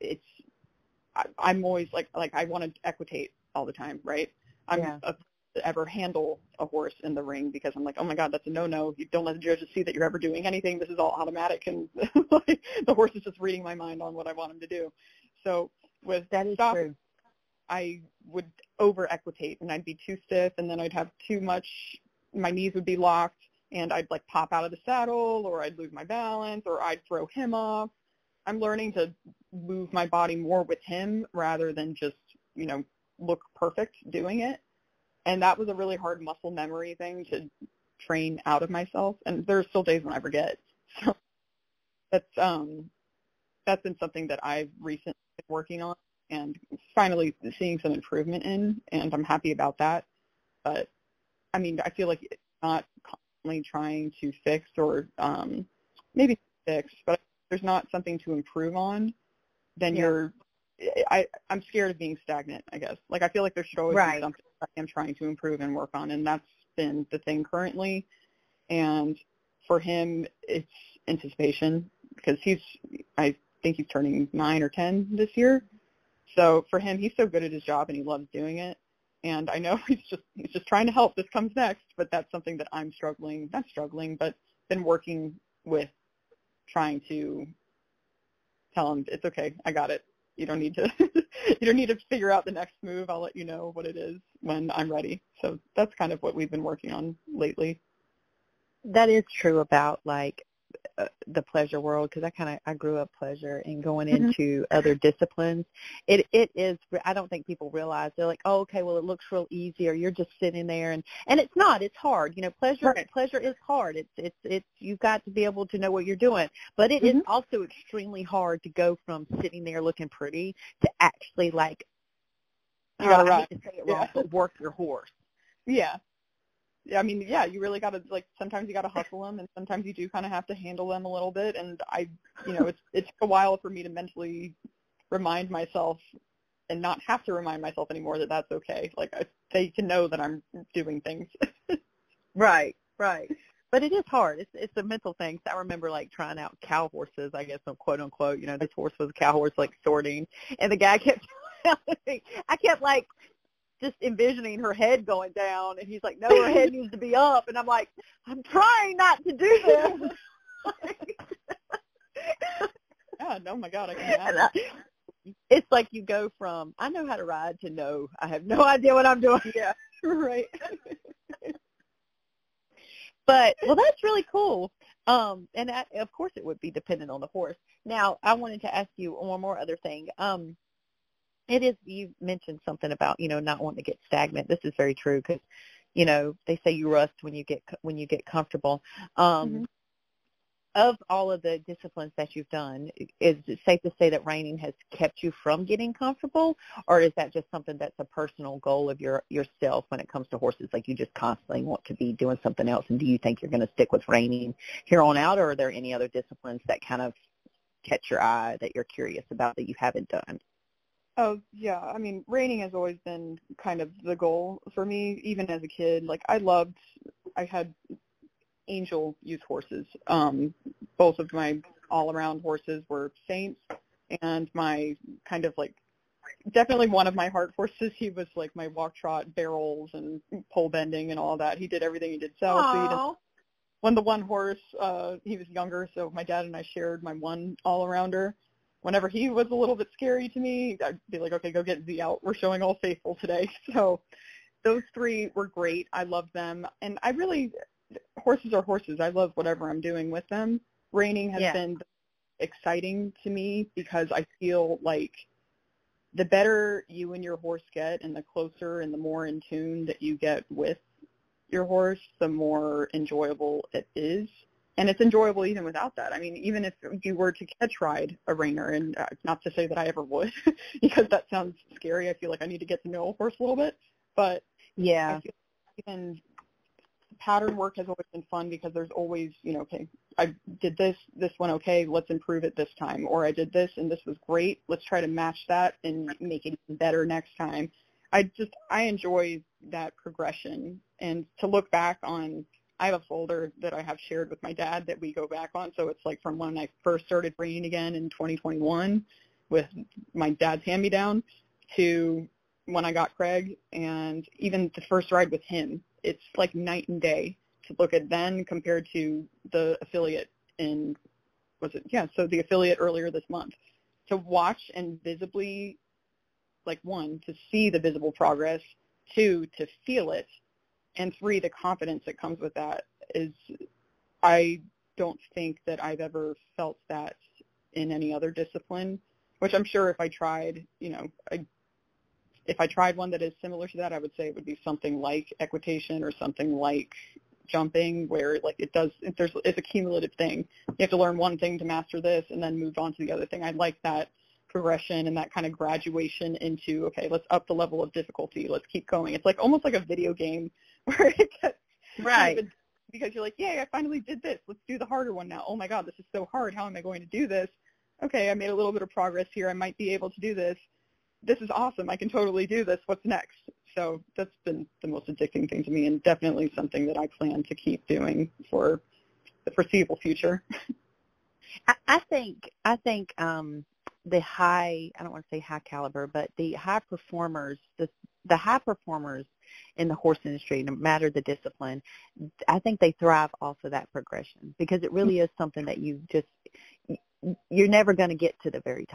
I'm always like I want to equitate all the time, right? I'm afraid to ever handle a horse in the ring because I'm like, oh my God, that's a no-no. You don't let the judges see that you're ever doing anything. This is all automatic, and like, the horse is just reading my mind on what I want him to do. So with stop, true. I would over-equitate, and I'd be too stiff, and then I'd have too much. My knees would be locked, and I'd like pop out of the saddle, or I'd lose my balance, or I'd throw him off. I'm learning to move my body more with him rather than just, look perfect doing it. And that was a really hard muscle memory thing to train out of myself. And there's still days when I forget. So that's been something that I've recently been working on and finally seeing some improvement in, and I'm happy about that. But, I mean, I feel like it's not constantly trying to fix or maybe fix, but there's not something to improve on, then I'm scared of being stagnant, I guess. Like, I feel like there should always be something I am trying to improve and work on, and that's been the thing currently. And for him, it's anticipation because I think he's turning 9 or 10 this year. So for him, he's so good at his job and he loves doing it. And I know he's just trying to help. This comes next, but that's something that I'm but been working with, trying to tell him it's okay. I got it. You don't need to you don't need to figure out the next move. I'll let you know what it is when I'm ready. So that's kind of what we've been working on lately. That is true about like the pleasure world, because I grew up pleasure and going into other disciplines. It is, I don't think people realize, they're like, oh, okay, well, it looks real easy, or you're just sitting there, and it's not. It's hard. Pleasure is hard. It's you've got to be able to know what you're doing, but it is also extremely hard to go from sitting there looking pretty to actually like, you gotta I hate to say it wrong, but work your horse. Yeah. I mean, yeah, you really got to, like, sometimes you got to hustle them, and sometimes you do kind of have to handle them a little bit. And it took a while for me to mentally remind myself and not have to remind myself anymore that that's okay. Like, they can know that I'm doing things. Right. But it is hard. It's a mental thing. So I remember, like, trying out cow horses, I guess, quote unquote. This horse was a cow horse, like, sorting, and the guy kept I kept, like, just envisioning her head going down, and he's like, no, her head needs to be up, and I'm like, I'm trying not to do this. Yeah, oh my God, I can imagine. It's like you go from, I know how to ride, to no, I have no idea what I'm doing. Yeah, right. But, well, that's really cool. And of course it would be dependent on the horse. Now, I wanted to ask you one more other thing. It is, you mentioned something about, not wanting to get stagnant. This is very true because, they say you rust when you get comfortable. Of all of the disciplines that you've done, is it safe to say that reining has kept you from getting comfortable, or is that just something that's a personal goal of yourself when it comes to horses? Like, you just constantly want to be doing something else, and do you think you're going to stick with reining here on out, or are there any other disciplines that kind of catch your eye that you're curious about that you haven't done? Oh, yeah. I mean, reining has always been kind of the goal for me, even as a kid. Like, I had Angel use horses. Both of my all-around horses were Saints, and my kind of, like, definitely one of my heart horses, he was, like, my walk-trot barrels and pole bending and all that. He did everything. He did self-feed. When the one horse, he was younger, so my dad and I shared my one all-arounder. Whenever he was a little bit scary to me, I'd be like, okay, go get Z out. We're showing All Faithful today. So those three were great. I loved them. And horses are horses. I love whatever I'm doing with them. Reining has been exciting to me because I feel like the better you and your horse get, and the closer and the more in tune that you get with your horse, the more enjoyable it is. And it's enjoyable even without that. I mean, even if you were to catch ride a reiner, and not to say that I ever would, because that sounds scary. I feel like I need to get to know a horse a little bit. But yeah, I feel like even pattern work has always been fun because there's always, okay, I did this one, okay, let's improve it this time. Or I did this and this was great. Let's try to match that and make it even better next time. I enjoy that progression, and to look back on, I have a folder that I have shared with my dad that we go back on. So it's like from when I first started reining again in 2021 with my dad's hand-me-down to when I got Craig, and even the first ride with him. It's like night and day to look at then compared to the affiliate the affiliate earlier this month. To watch and visibly, like, one, to see the visible progress, two, to feel it, and three, the confidence that comes with that is, I don't think that I've ever felt that in any other discipline, which I'm sure if I tried, if I tried one that is similar to that, I would say it would be something like equitation or something like jumping, where like it's a cumulative thing. You have to learn one thing to master this and then move on to the other thing. I like that progression and that kind of graduation into, okay, let's up the level of difficulty. Let's keep going. It's like almost like a video game where it gets right. Because you're like, yay, I finally did this. Let's do the harder one now. Oh my God, this is so hard. How am I going to do this? Okay, I made a little bit of progress here. I might be able to do this. This is awesome. I can totally do this. What's next? So that's been the most addicting thing to me, and definitely something that I plan to keep doing for the foreseeable future. I think the high, I don't want to say high caliber, but the high performers, the high performers in the horse industry, no matter the discipline, I think they thrive off of that progression, because it really is something that you're never going to get to the very top.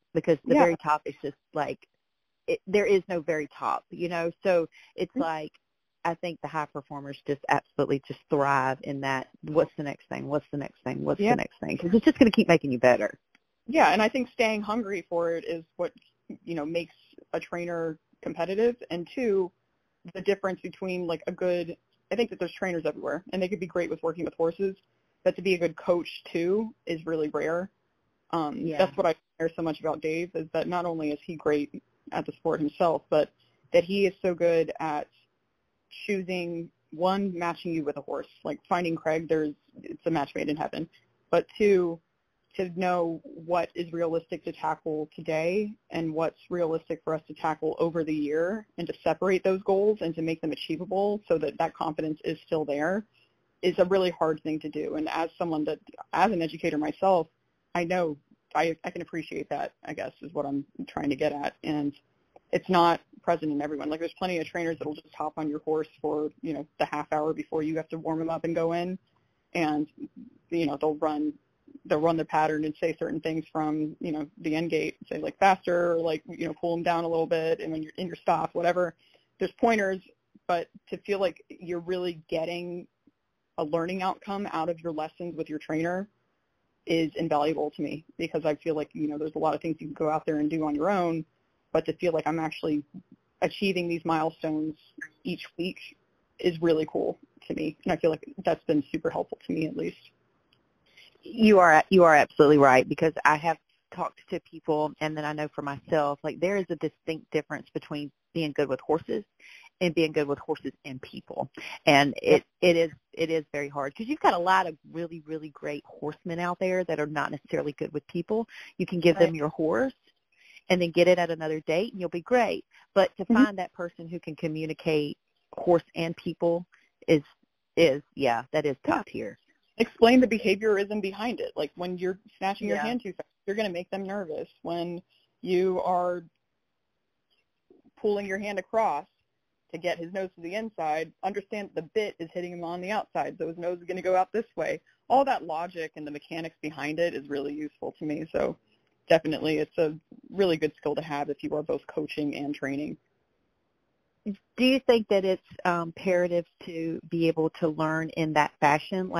because the very top is just like, there is no very top, so it's like, I think the high performers just absolutely just thrive in that. What's the next thing? What's the next thing? What's the next thing? Because it's just going to keep making you better. Yeah, and I think staying hungry for it is what, makes a trainer competitive. And two, the difference between like I think that there's trainers everywhere, and they could be great with working with horses, but to be a good coach too is really rare. That's what I admire so much about Dave, is that not only is he great at the sport himself, but that he is so good at choosing, one, matching you with a horse. Like finding Craig, it's a match made in heaven. But two, to know what is realistic to tackle today and what's realistic for us to tackle over the year, and to separate those goals and to make them achievable so that confidence is still there, is a really hard thing to do. And as an educator myself, I know I can appreciate that, I guess, is what I'm trying to get at. And it's not present in everyone. Like there's plenty of trainers that will just hop on your horse for, the half hour before you have to warm them up and go in. And, they'll run the pattern and say certain things from, the end gate, say like faster, or like, pull them down a little bit. And when you're in your stop, whatever, there's pointers, but to feel like you're really getting a learning outcome out of your lessons with your trainer is invaluable to me, because I feel like, there's a lot of things you can go out there and do on your own, but to feel like I'm actually achieving these milestones each week is really cool to me. And I feel like that's been super helpful to me, at least. You are absolutely right, because I have talked to people, and then I know for myself, like there is a distinct difference between being good with horses and being good with horses and people. And it is very hard, because you've got a lot of really, really great horsemen out there that are not necessarily good with people. You can give them your horse and then get it at another date, and you'll be great. But to find that person who can communicate horse and people is that is top tier. Explain the behaviorism behind it. Like when you're snatching your hand too fast, you're going to make them nervous. When you are pulling your hand across to get his nose to the inside, understand that the bit is hitting him on the outside, so his nose is going to go out this way. All that logic and the mechanics behind it is really useful to me. So definitely it's a really good skill to have if you are both coaching and training. Do you think that it's imperative to be able to learn in that fashion?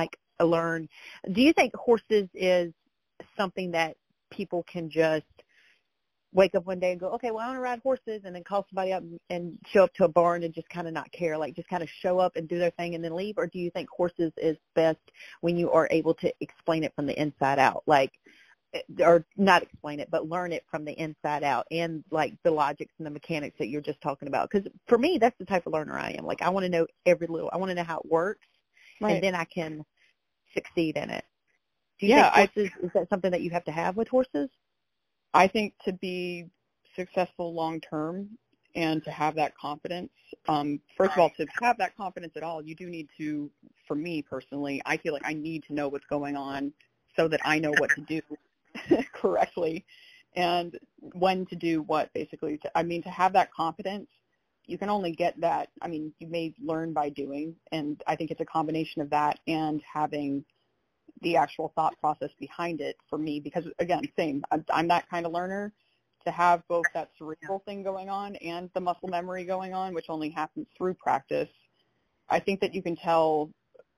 Do you think horses is something that people can just wake up one day and go, okay, well, I want to ride horses, and then call somebody up and show up to a barn and just kind of not care, like just kind of show up and do their thing and then leave? Or do you think horses is best when you are able to explain it from the inside out, or not explain it, but learn it from the inside out, and like the logics and the mechanics that you're just talking about? Because for me, that's the type of learner I am. Like I want to know I want to know how it works, and then I can succeed in it. Do you think horses, is that something that you have to have with horses? I think to be successful long term and to have that confidence, first of all, to have that confidence at all, you do need to, for me personally, I feel like I need to know what's going on so that I know what to do correctly and when to do what, basically. To have that confidence, you can only get that, you may learn by doing, and I think it's a combination of that and having the actual thought process behind it for me, because, again, same, I'm that kind of learner. To have both that cerebral thing going on and the muscle memory going on, which only happens through practice, I think that you can tell,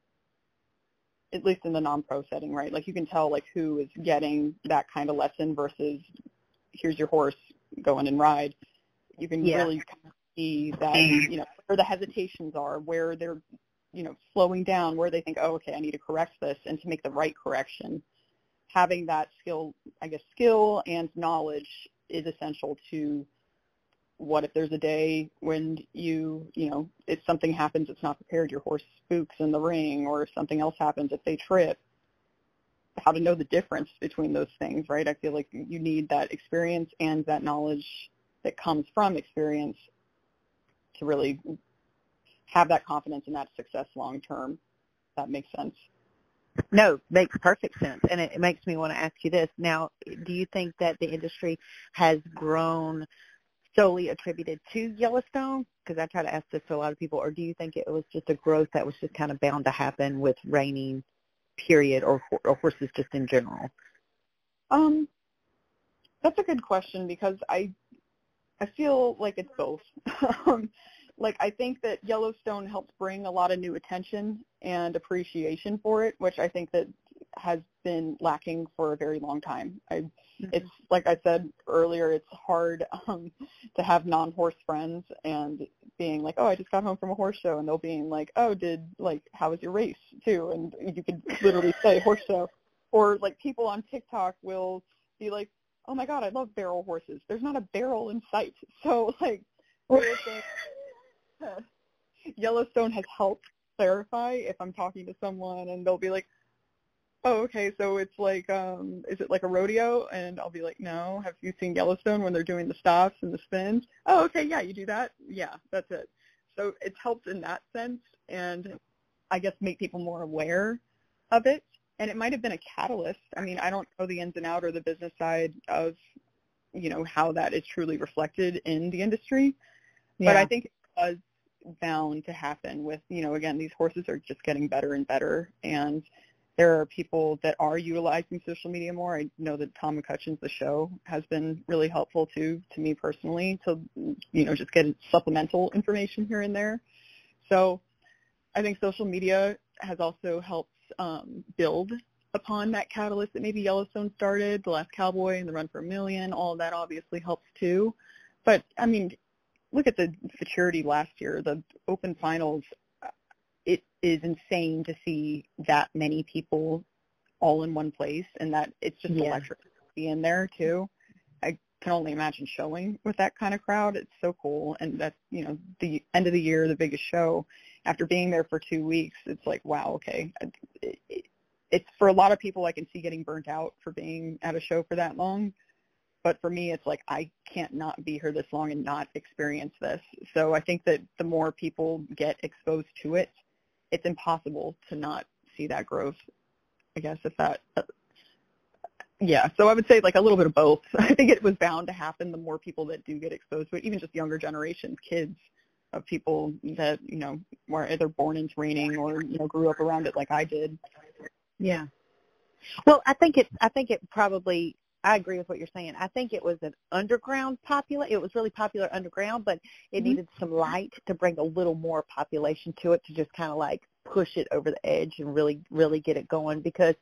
at least in the non-pro setting, right? Like you can tell like who is getting that kind of lesson versus here's your horse, go in and ride. You can really kind of see that, where the hesitations are, where they're, slowing down, where they think, oh, okay, I need to correct this, and to make the right correction. Having that skill and knowledge is essential to what if there's a day when if something happens that's not prepared, your horse spooks in the ring, or if something else happens, if they trip, how to know the difference between those things, right? I feel like you need that experience and that knowledge that comes from experience to really have that confidence and that success long term. That makes sense. No, makes perfect sense. And it makes me want to ask you this. Now, do you think that the industry has grown solely attributed to Yellowstone? Because I try to ask this to a lot of people. Or do you think it was just a growth that was just kind of bound to happen with reining, period, or horses just in general? That's a good question because I feel like it's both. Like, I think that Yellowstone helps bring a lot of new attention and appreciation for it, which I think that has been lacking for a very long time. It's like I said earlier, it's hard to have non-horse friends and being like, oh, I just got home from a horse show, and they'll being like, oh, how was your race too? And you could literally say horse show. Or like people on TikTok will be like, oh my God, I love barrel horses. There's not a barrel in sight. So like, Yellowstone has helped clarify if I'm talking to someone and they'll be like, oh, okay, so it's like, is it like a rodeo? And I'll be like, no. Have you seen Yellowstone when they're doing the stops and the spins? Oh, okay, yeah, you do that? Yeah, that's it. So it's helped in that sense and I guess make people more aware of it. And it might have been a catalyst. I mean, I don't know the ins and outs or the business side of, how that is truly reflected in the industry. Yeah. But I think it was bound to happen with, again, these horses are just getting better and better. And there are people that are utilizing social media more. I know that Tom McCutcheon's The Show has been really helpful to me personally to, just get supplemental information here and there. So I think social media has also helped build upon that catalyst that maybe Yellowstone started, The Last Cowboy and The Run for $1 Million. All of that obviously helps too. But, I mean, look at the futurity last year, the open finals. It is insane to see that many people all in one place, and that it's just electric to be in there too. I can only imagine showing with that kind of crowd. It's so cool, and that's, the end of the year, the biggest show. After being there for 2 weeks, it's like, wow, okay. It's for a lot of people I can see getting burnt out for being at a show for that long. But for me, it's like I can't not be here this long and not experience this. So I think that the more people get exposed to it, it's impossible to not see that growth, I guess, if that, yeah. So I would say like a little bit of both. I think it was bound to happen the more people that do get exposed to it, even just younger generations, kids of people that, were either born into reining or, grew up around it like I did. Yeah. Well, I think it probably, I agree with what you're saying. I think it was an underground it was really popular underground, but it needed some light to bring a little more population to it to just kind of like push it over the edge and really, really get it going because,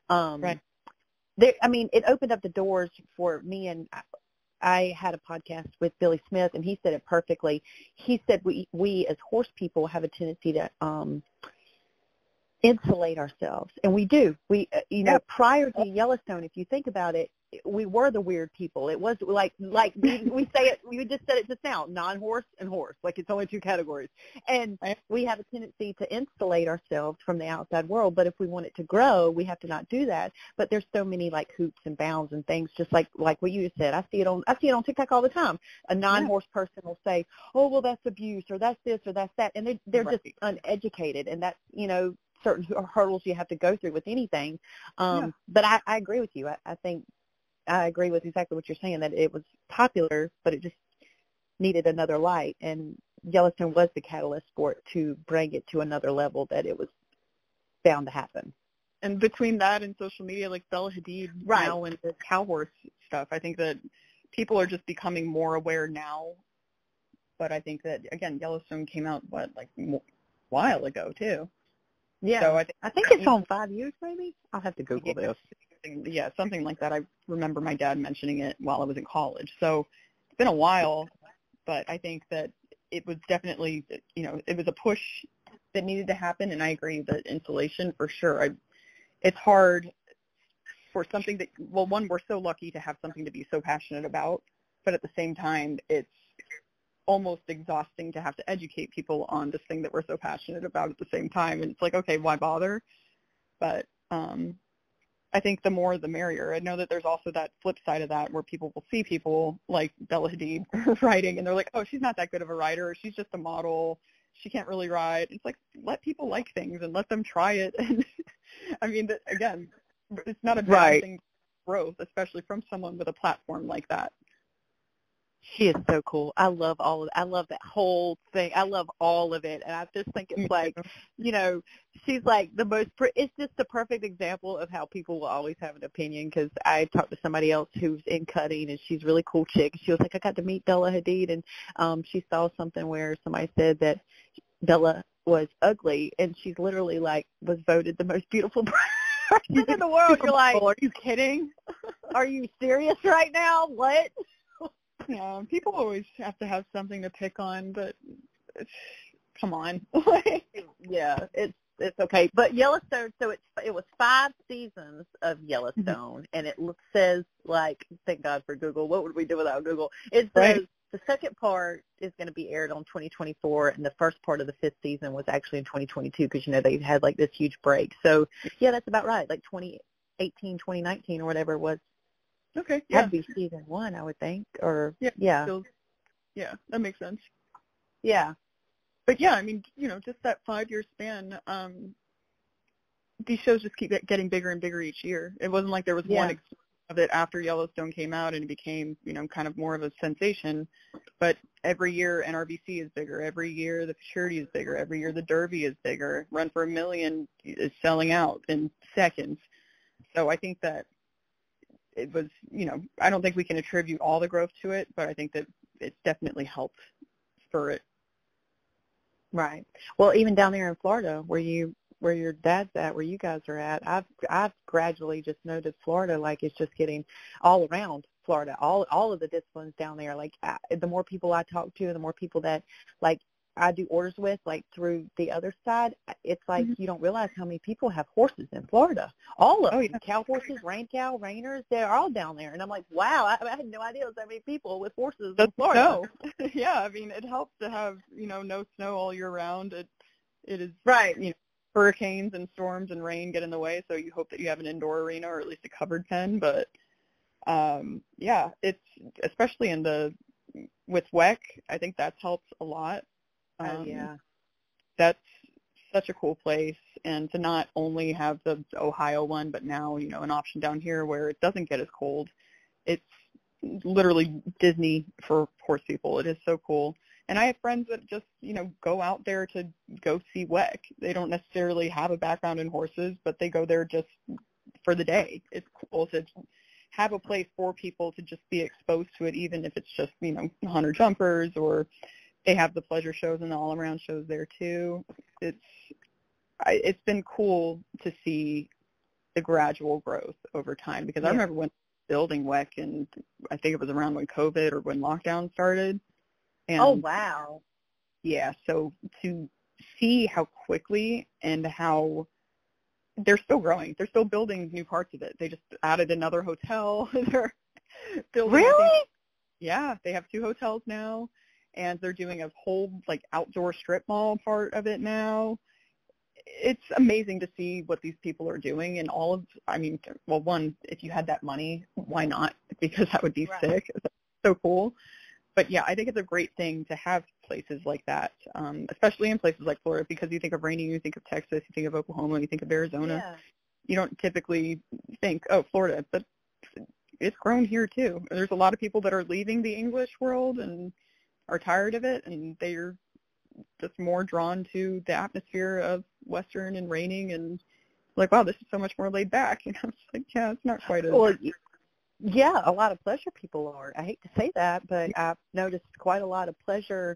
it opened up the doors for me, and I had a podcast with Billy Smith, and he said it perfectly. He said we as horse people have a tendency to insulate ourselves, and we do. We, prior to Yellowstone, if you think about it, we were the weird people. It was like we say it. We just said it just now: non-horse and horse. Like it's only two categories, and we have a tendency to insulate ourselves from the outside world. But if we want it to grow, we have to not do that. But there's so many like hoops and bounds and things, just like what you said. I see it on TikTok all the time. A non-horse person will say, "Oh, well, that's abuse, or that's this, or that's that," and they're just uneducated, and that's certain hurdles you have to go through with anything. But I agree with you. I think I agree with exactly what you're saying, that it was popular, but it just needed another light. And Yellowstone was the catalyst for it to bring it to another level that it was bound to happen. And between that and social media, like Bella Hadid now and the cow horse stuff, I think that people are just becoming more aware now. But I think that, again, Yellowstone came out, a while ago, too. Yeah, so I think it's on 5 years, maybe. I'll have to Google this. Yeah, something like that. I remember my dad mentioning it while I was in college. So it's been a while, but I think that it was definitely, it was a push that needed to happen, and I agree that insulation for sure. It's hard for something that, well, one, we're so lucky to have something to be so passionate about, but at the same time, it's almost exhausting to have to educate people on this thing that we're so passionate about at the same time. And it's like, okay, why bother? But I think the more the merrier. I know that there's also that flip side of that where people will see people like Bella Hadid riding and they're like, oh, she's not that good of a rider. She's just a model. She can't really ride. It's like, let people like things and let them try it. And I mean, again, it's not a bad thing for growth, especially from someone with a platform like that. She is so cool. I love that whole thing. I love all of it. And I just think it's like, she's like the most, it's just the perfect example of how people will always have an opinion, because I talked to somebody else who's in cutting, and she's a really cool chick. She was like, I got to meet Bella Hadid, and she saw something where somebody said that Bella was ugly, and she's literally like was voted the most beautiful person in the world. You're like, are you kidding? Are you serious right now? What? Yeah, people always have to have something to pick on, but come on. Yeah, it's okay. But Yellowstone, so it was 5 seasons of Yellowstone, and it says, like, thank God for Google. What would we do without Google? It says the second part is going to be aired on 2024, and the first part of the 5th season was actually in 2022, because they had like this huge break. So yeah, that's about right. Like 2018, 2019, or whatever it was. Okay. Yeah. That'd be season 1, I would think. Or yeah, that makes sense. Yeah. But yeah, I mean, just that 5-year span. These shows just keep getting bigger and bigger each year. It wasn't like there was one of it after Yellowstone came out and it became, kind of more of a sensation. But every year NRBC is bigger. Every year the Futurity is bigger. Every year the Derby is bigger. Run for a Million is selling out in seconds. So I think that it was, I don't think we can attribute all the growth to it, but I think that it's definitely helped spur it. Right. Well, even down there in Florida, where your dad's at, where you guys are at, I've gradually just noticed Florida, like, it's just getting all around Florida, all of the disciplines down there. Like, the more people I talk to, the more people that, like, I do orders with, like, through the other side, it's like you don't realize how many people have horses in Florida. All of them. Cow horses, rain cow, reiners, they're all down there. And I'm like, wow, I had no idea there was that many people with horses in Florida. No. Yeah, I mean, it helps to have, no snow all year round. It is, right. Hurricanes and storms and rain get in the way, so you hope that you have an indoor arena or at least a covered pen. But, yeah, it's, especially with WEC, I think that's helped a lot. That's such a cool place, and to not only have the Ohio one, but now, an option down here where it doesn't get as cold. It's literally Disney for horse people. It is so cool. And I have friends that just, go out there to go see WEC. They don't necessarily have a background in horses, but they go there just for the day. It's cool to have a place for people to just be exposed to it, even if it's just, hunter jumpers, or they have the pleasure shows and the all-around shows there too. It's been cool to see the gradual growth over time, because I remember when building WEC, and I think it was around when COVID or when lockdown started. And, oh, wow. Yeah, so to see how quickly and how they're still growing. They're still building new parts of it. They just added another hotel. They're building. Really? Yeah, they have 2 hotels now. And they're doing a whole, like, outdoor strip mall part of it now. It's amazing to see what these people are doing, and one, if you had that money, why not? Because that would be sick. It's so cool. But, yeah, I think it's a great thing to have places like that, especially in places like Florida, because you think of rainy, you think of Texas, you think of Oklahoma, you think of Arizona. Yeah. You don't typically think, oh, Florida, but it's grown here too. There's a lot of people that are leaving the English world and are tired of it, and they're just more drawn to the atmosphere of Western and raining, and like, wow, this is so much more laid back. It's like, yeah, it's not quite as... Well, yeah, a lot of pleasure people are. I hate to say that, but I've noticed quite a lot of pleasure,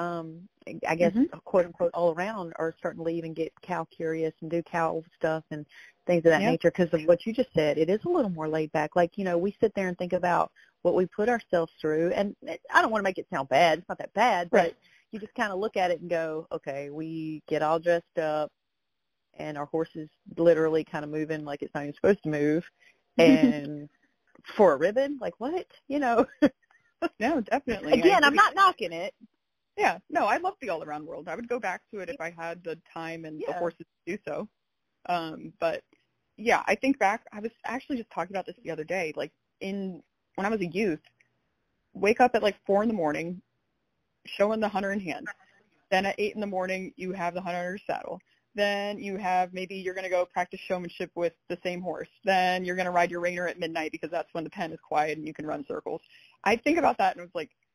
I guess, quote unquote, all around, are starting to leave and get cow curious and do cow stuff and things of that nature, because of what you just said. It is a little more laid back. Like, we sit there and think about what we put ourselves through, and I don't want to make it sound bad. It's not that bad, but you just kind of look at it and go, okay, we get all dressed up, and our horse is literally kind of moving like it's not even supposed to move, and for a ribbon, like, what? No, definitely. Again, I'm not knocking it. Yeah, no, I love the all-around world. I would go back to it if I had the time and the horses to do so. But, yeah, I think back, I was actually just talking about this the other day, like, when I was a youth, wake up at like 4 in the morning, showing the hunter in hand. Then at 8 in the morning, you have the hunter saddle. Then you have, maybe you're going to go practice showmanship with the same horse. Then you're going to ride your reiner at midnight, because that's when the pen is quiet and you can run circles. I think about that and it was like,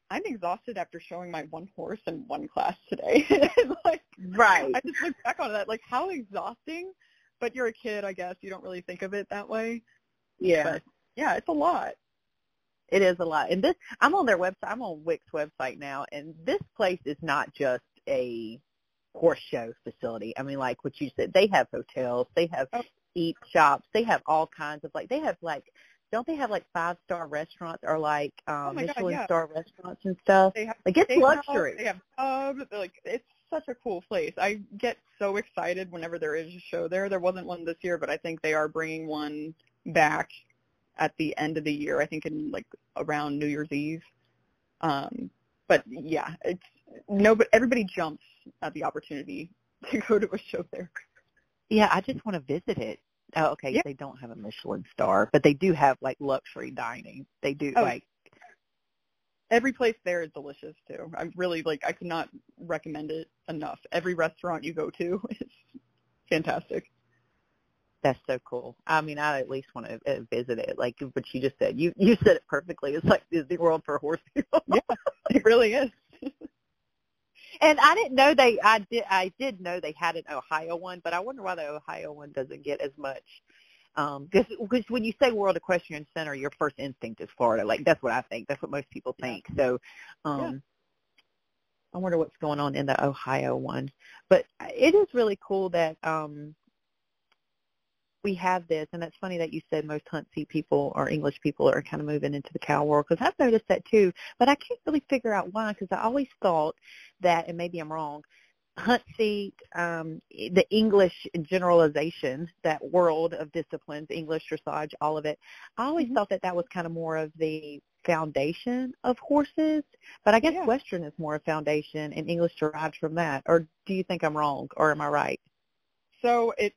I'm exhausted after showing my one horse in one class today. Like, Right. I just look back on that, like, how exhausting. But you're a kid, I guess. You don't really think of it that way. Yeah. But, yeah, it's a lot. It is a lot. And this, I'm on their website. I'm on Wick's website now, and this place is not just a horse show facility. I mean, like what you said, they have hotels, they have eat shops, they have all kinds of, like, they have, like, don't they have, like, 5-star restaurants or, like, Michelin star restaurants and stuff? They have, like, it's luxury. They have pubs. Like, it's such a cool place. I get so excited whenever there is a show there. There wasn't one this year, but I think they are bringing one back at the end of the year, I think in, like, around New Year's Eve. But, yeah, but everybody jumps at the opportunity to go to a show there. Yeah, I just want to visit it. Oh, okay, yeah. They don't have a Michelin star, but they do have, like, luxury dining. They do, like... Every place there is delicious, too. I'm really, like, I could not recommend it enough. Every restaurant you go to is fantastic. That's so cool. I mean, I at least want to visit it. Like what you just said. You said it perfectly. It's like Disney World for horse people. Yeah, it really is. And I didn't know I did know they had an Ohio one, but I wonder why the Ohio one doesn't get as much. Because when you say World Equestrian Center, your first instinct is Florida. Like, that's what I think. That's what most people think. So I wonder what's going on in the Ohio one. But it is really cool that we have this, and it's funny that you said most hunt seat people or English people are kind of moving into the cow world, because I've noticed that too, but I can't really figure out why, because I always thought that, and maybe I'm wrong, hunt seat, the English generalization, that world of disciplines, English, dressage, all of it, I always thought that was kind of more of the foundation of horses, but I guess Western is more a foundation and English derives from that, or do you think I'm wrong, or am I right? So it's,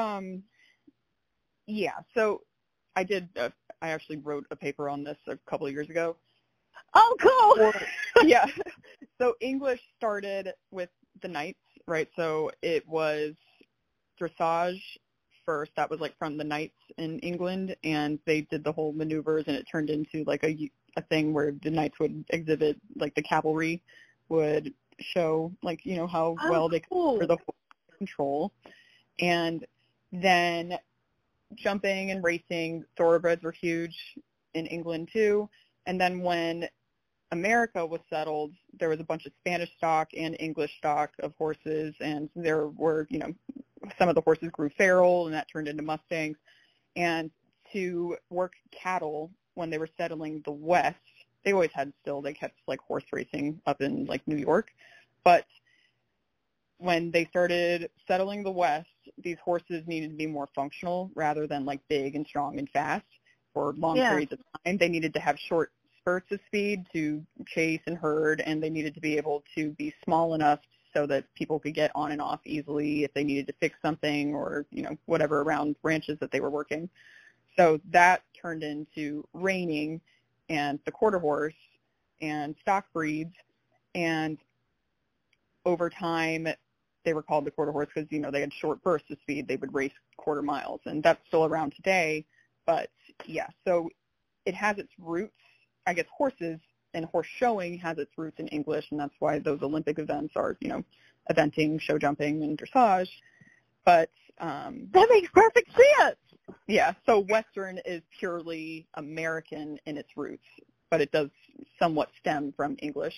so I actually wrote a paper on this a couple of years ago. Oh, cool. Yeah. So English started with the knights, right? So it was dressage first. That was like from the knights in England, and they did the whole maneuvers, and it turned into like a thing where the knights would exhibit, like the cavalry would show, like, you know, how well they could for the control. And then jumping and racing, thoroughbreds were huge in England too. And then when America was settled, there was a bunch of Spanish stock and English stock of horses, and there were, you know, some of the horses grew feral, and that turned into Mustangs. And to work cattle when they were settling the West, they kept like horse racing up in like New York. But when they started settling the West, these horses needed to be more functional rather than like big and strong and fast for long periods of time. They needed to have short spurts of speed to chase and herd, and they needed to be able to be small enough so that people could get on and off easily if they needed to fix something or, you know, whatever around ranches that they were working. So that turned into reining and the quarter horse and stock breeds, and over time they were called the quarter horse because, you know, they had short bursts of speed. They would race quarter miles, and that's still around today. But, yeah, so it has its roots. I guess horses and horse showing has its roots in English, and that's why those Olympic events are, you know, eventing, show jumping, and dressage. But that makes perfect sense. Yeah, so Western is purely American in its roots, but it does somewhat stem from English.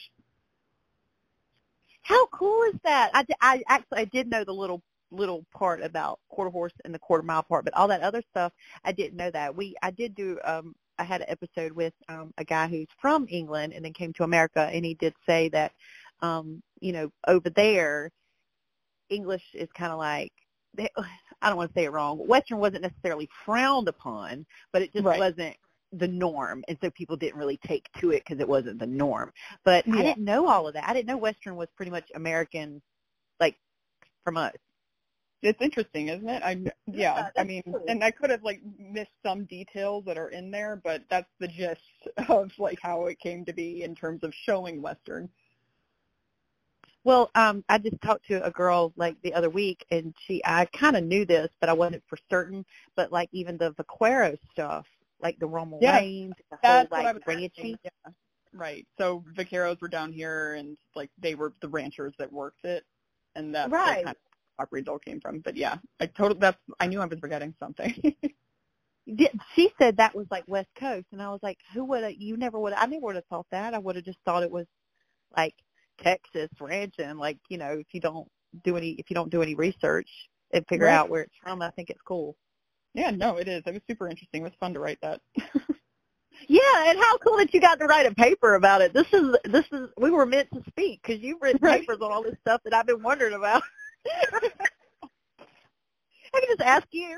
How cool is that? I did know the little part about quarter horse and the quarter mile part, but all that other stuff, I didn't know that. I did do, I had an episode with a guy who's from England and then came to America, and he did say that, you know, over there, English is kind of like, I don't want to say it wrong, Western wasn't necessarily frowned upon, but it just wasn't the norm, and so people didn't really take to it because it wasn't the norm. But I didn't know all of that. I didn't know Western was pretty much American, like, from us. It's interesting, isn't it? I mean, cool. And I could have like missed some details that are in there, but that's the gist of like how it came to be in terms of showing Western. Well, I just talked to a girl like the other week, and I kind of knew this, but I wasn't for certain. But like even the vaquero stuff, like the Rommel reins, the whole like ranching. Right. So vaqueros were down here, and like they were the ranchers that worked it, and that's Right. like, kind of where breeds all came from. But yeah, I knew I was forgetting something. She said that was like West Coast, and I was like, I never would have thought that. I would have just thought it was like Texas ranching, like, you know, if you don't do any research and figure out where it's from. I think it's cool. Yeah, no, it is. It was super interesting. It was fun to write that. Yeah, and how cool that you got to write a paper about it. This is we were meant to speak because you've written papers on all this stuff that I've been wondering about. I can just ask you.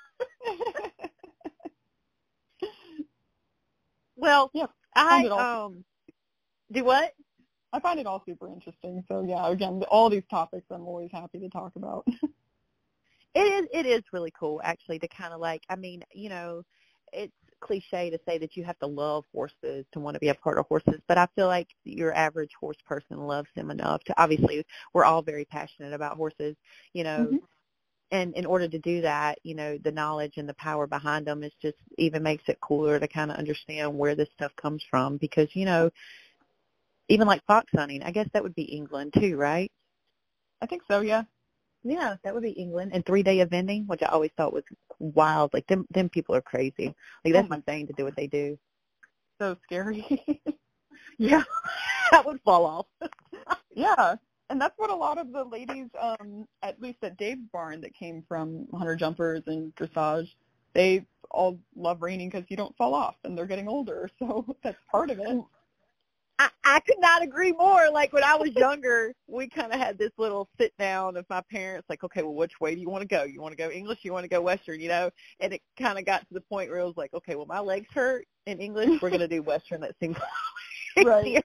Well, yeah, I do what? I find it all super interesting. So yeah, again, all these topics I'm always happy to talk about. It is really cool actually to kind of like, I mean, you know, it's cliche to say that you have to love horses to want to be a part of horses, but I feel like your average horse person loves them enough to, obviously we're all very passionate about horses, you know, and in order to do that, you know, the knowledge and the power behind them is just even makes it cooler to kind of understand where this stuff comes from because, you know, even like fox hunting, I guess that would be England too, right? I think so, yeah. Yeah, that would be England. And 3-day eventing, which I always thought was wild. Like, them people are crazy. Like, that's insane to do what they do. So scary. Yeah, that would fall off. Yeah, and that's what a lot of the ladies, at least at Dave's barn that came from hunter jumpers and dressage, they all love reining because you don't fall off, and they're getting older, so that's part of it. I could not agree more. Like, when I was younger, we kind of had this little sit-down of my parents, like, okay, well, which way do you want to go? You want to go English? You want to go Western, you know? And it kind of got to the point where it was like, okay, well, my legs hurt in English. We're going to do Western. That seems right.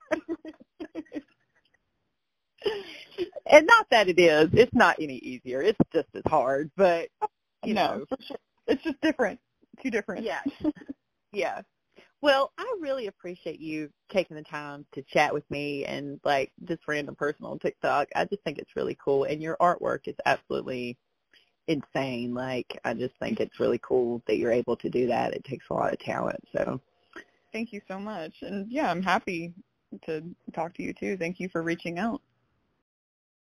And not that it is. It's not any easier. It's just as hard. But, you know. For sure. It's just different. Too different. Yeah. Yeah. Well, I really appreciate you taking the time to chat with me and, like, just random person on TikTok. I just think it's really cool. And your artwork is absolutely insane. Like, I just think it's really cool that you're able to do that. It takes a lot of talent. So thank you so much. And, yeah, I'm happy to talk to you, too. Thank you for reaching out.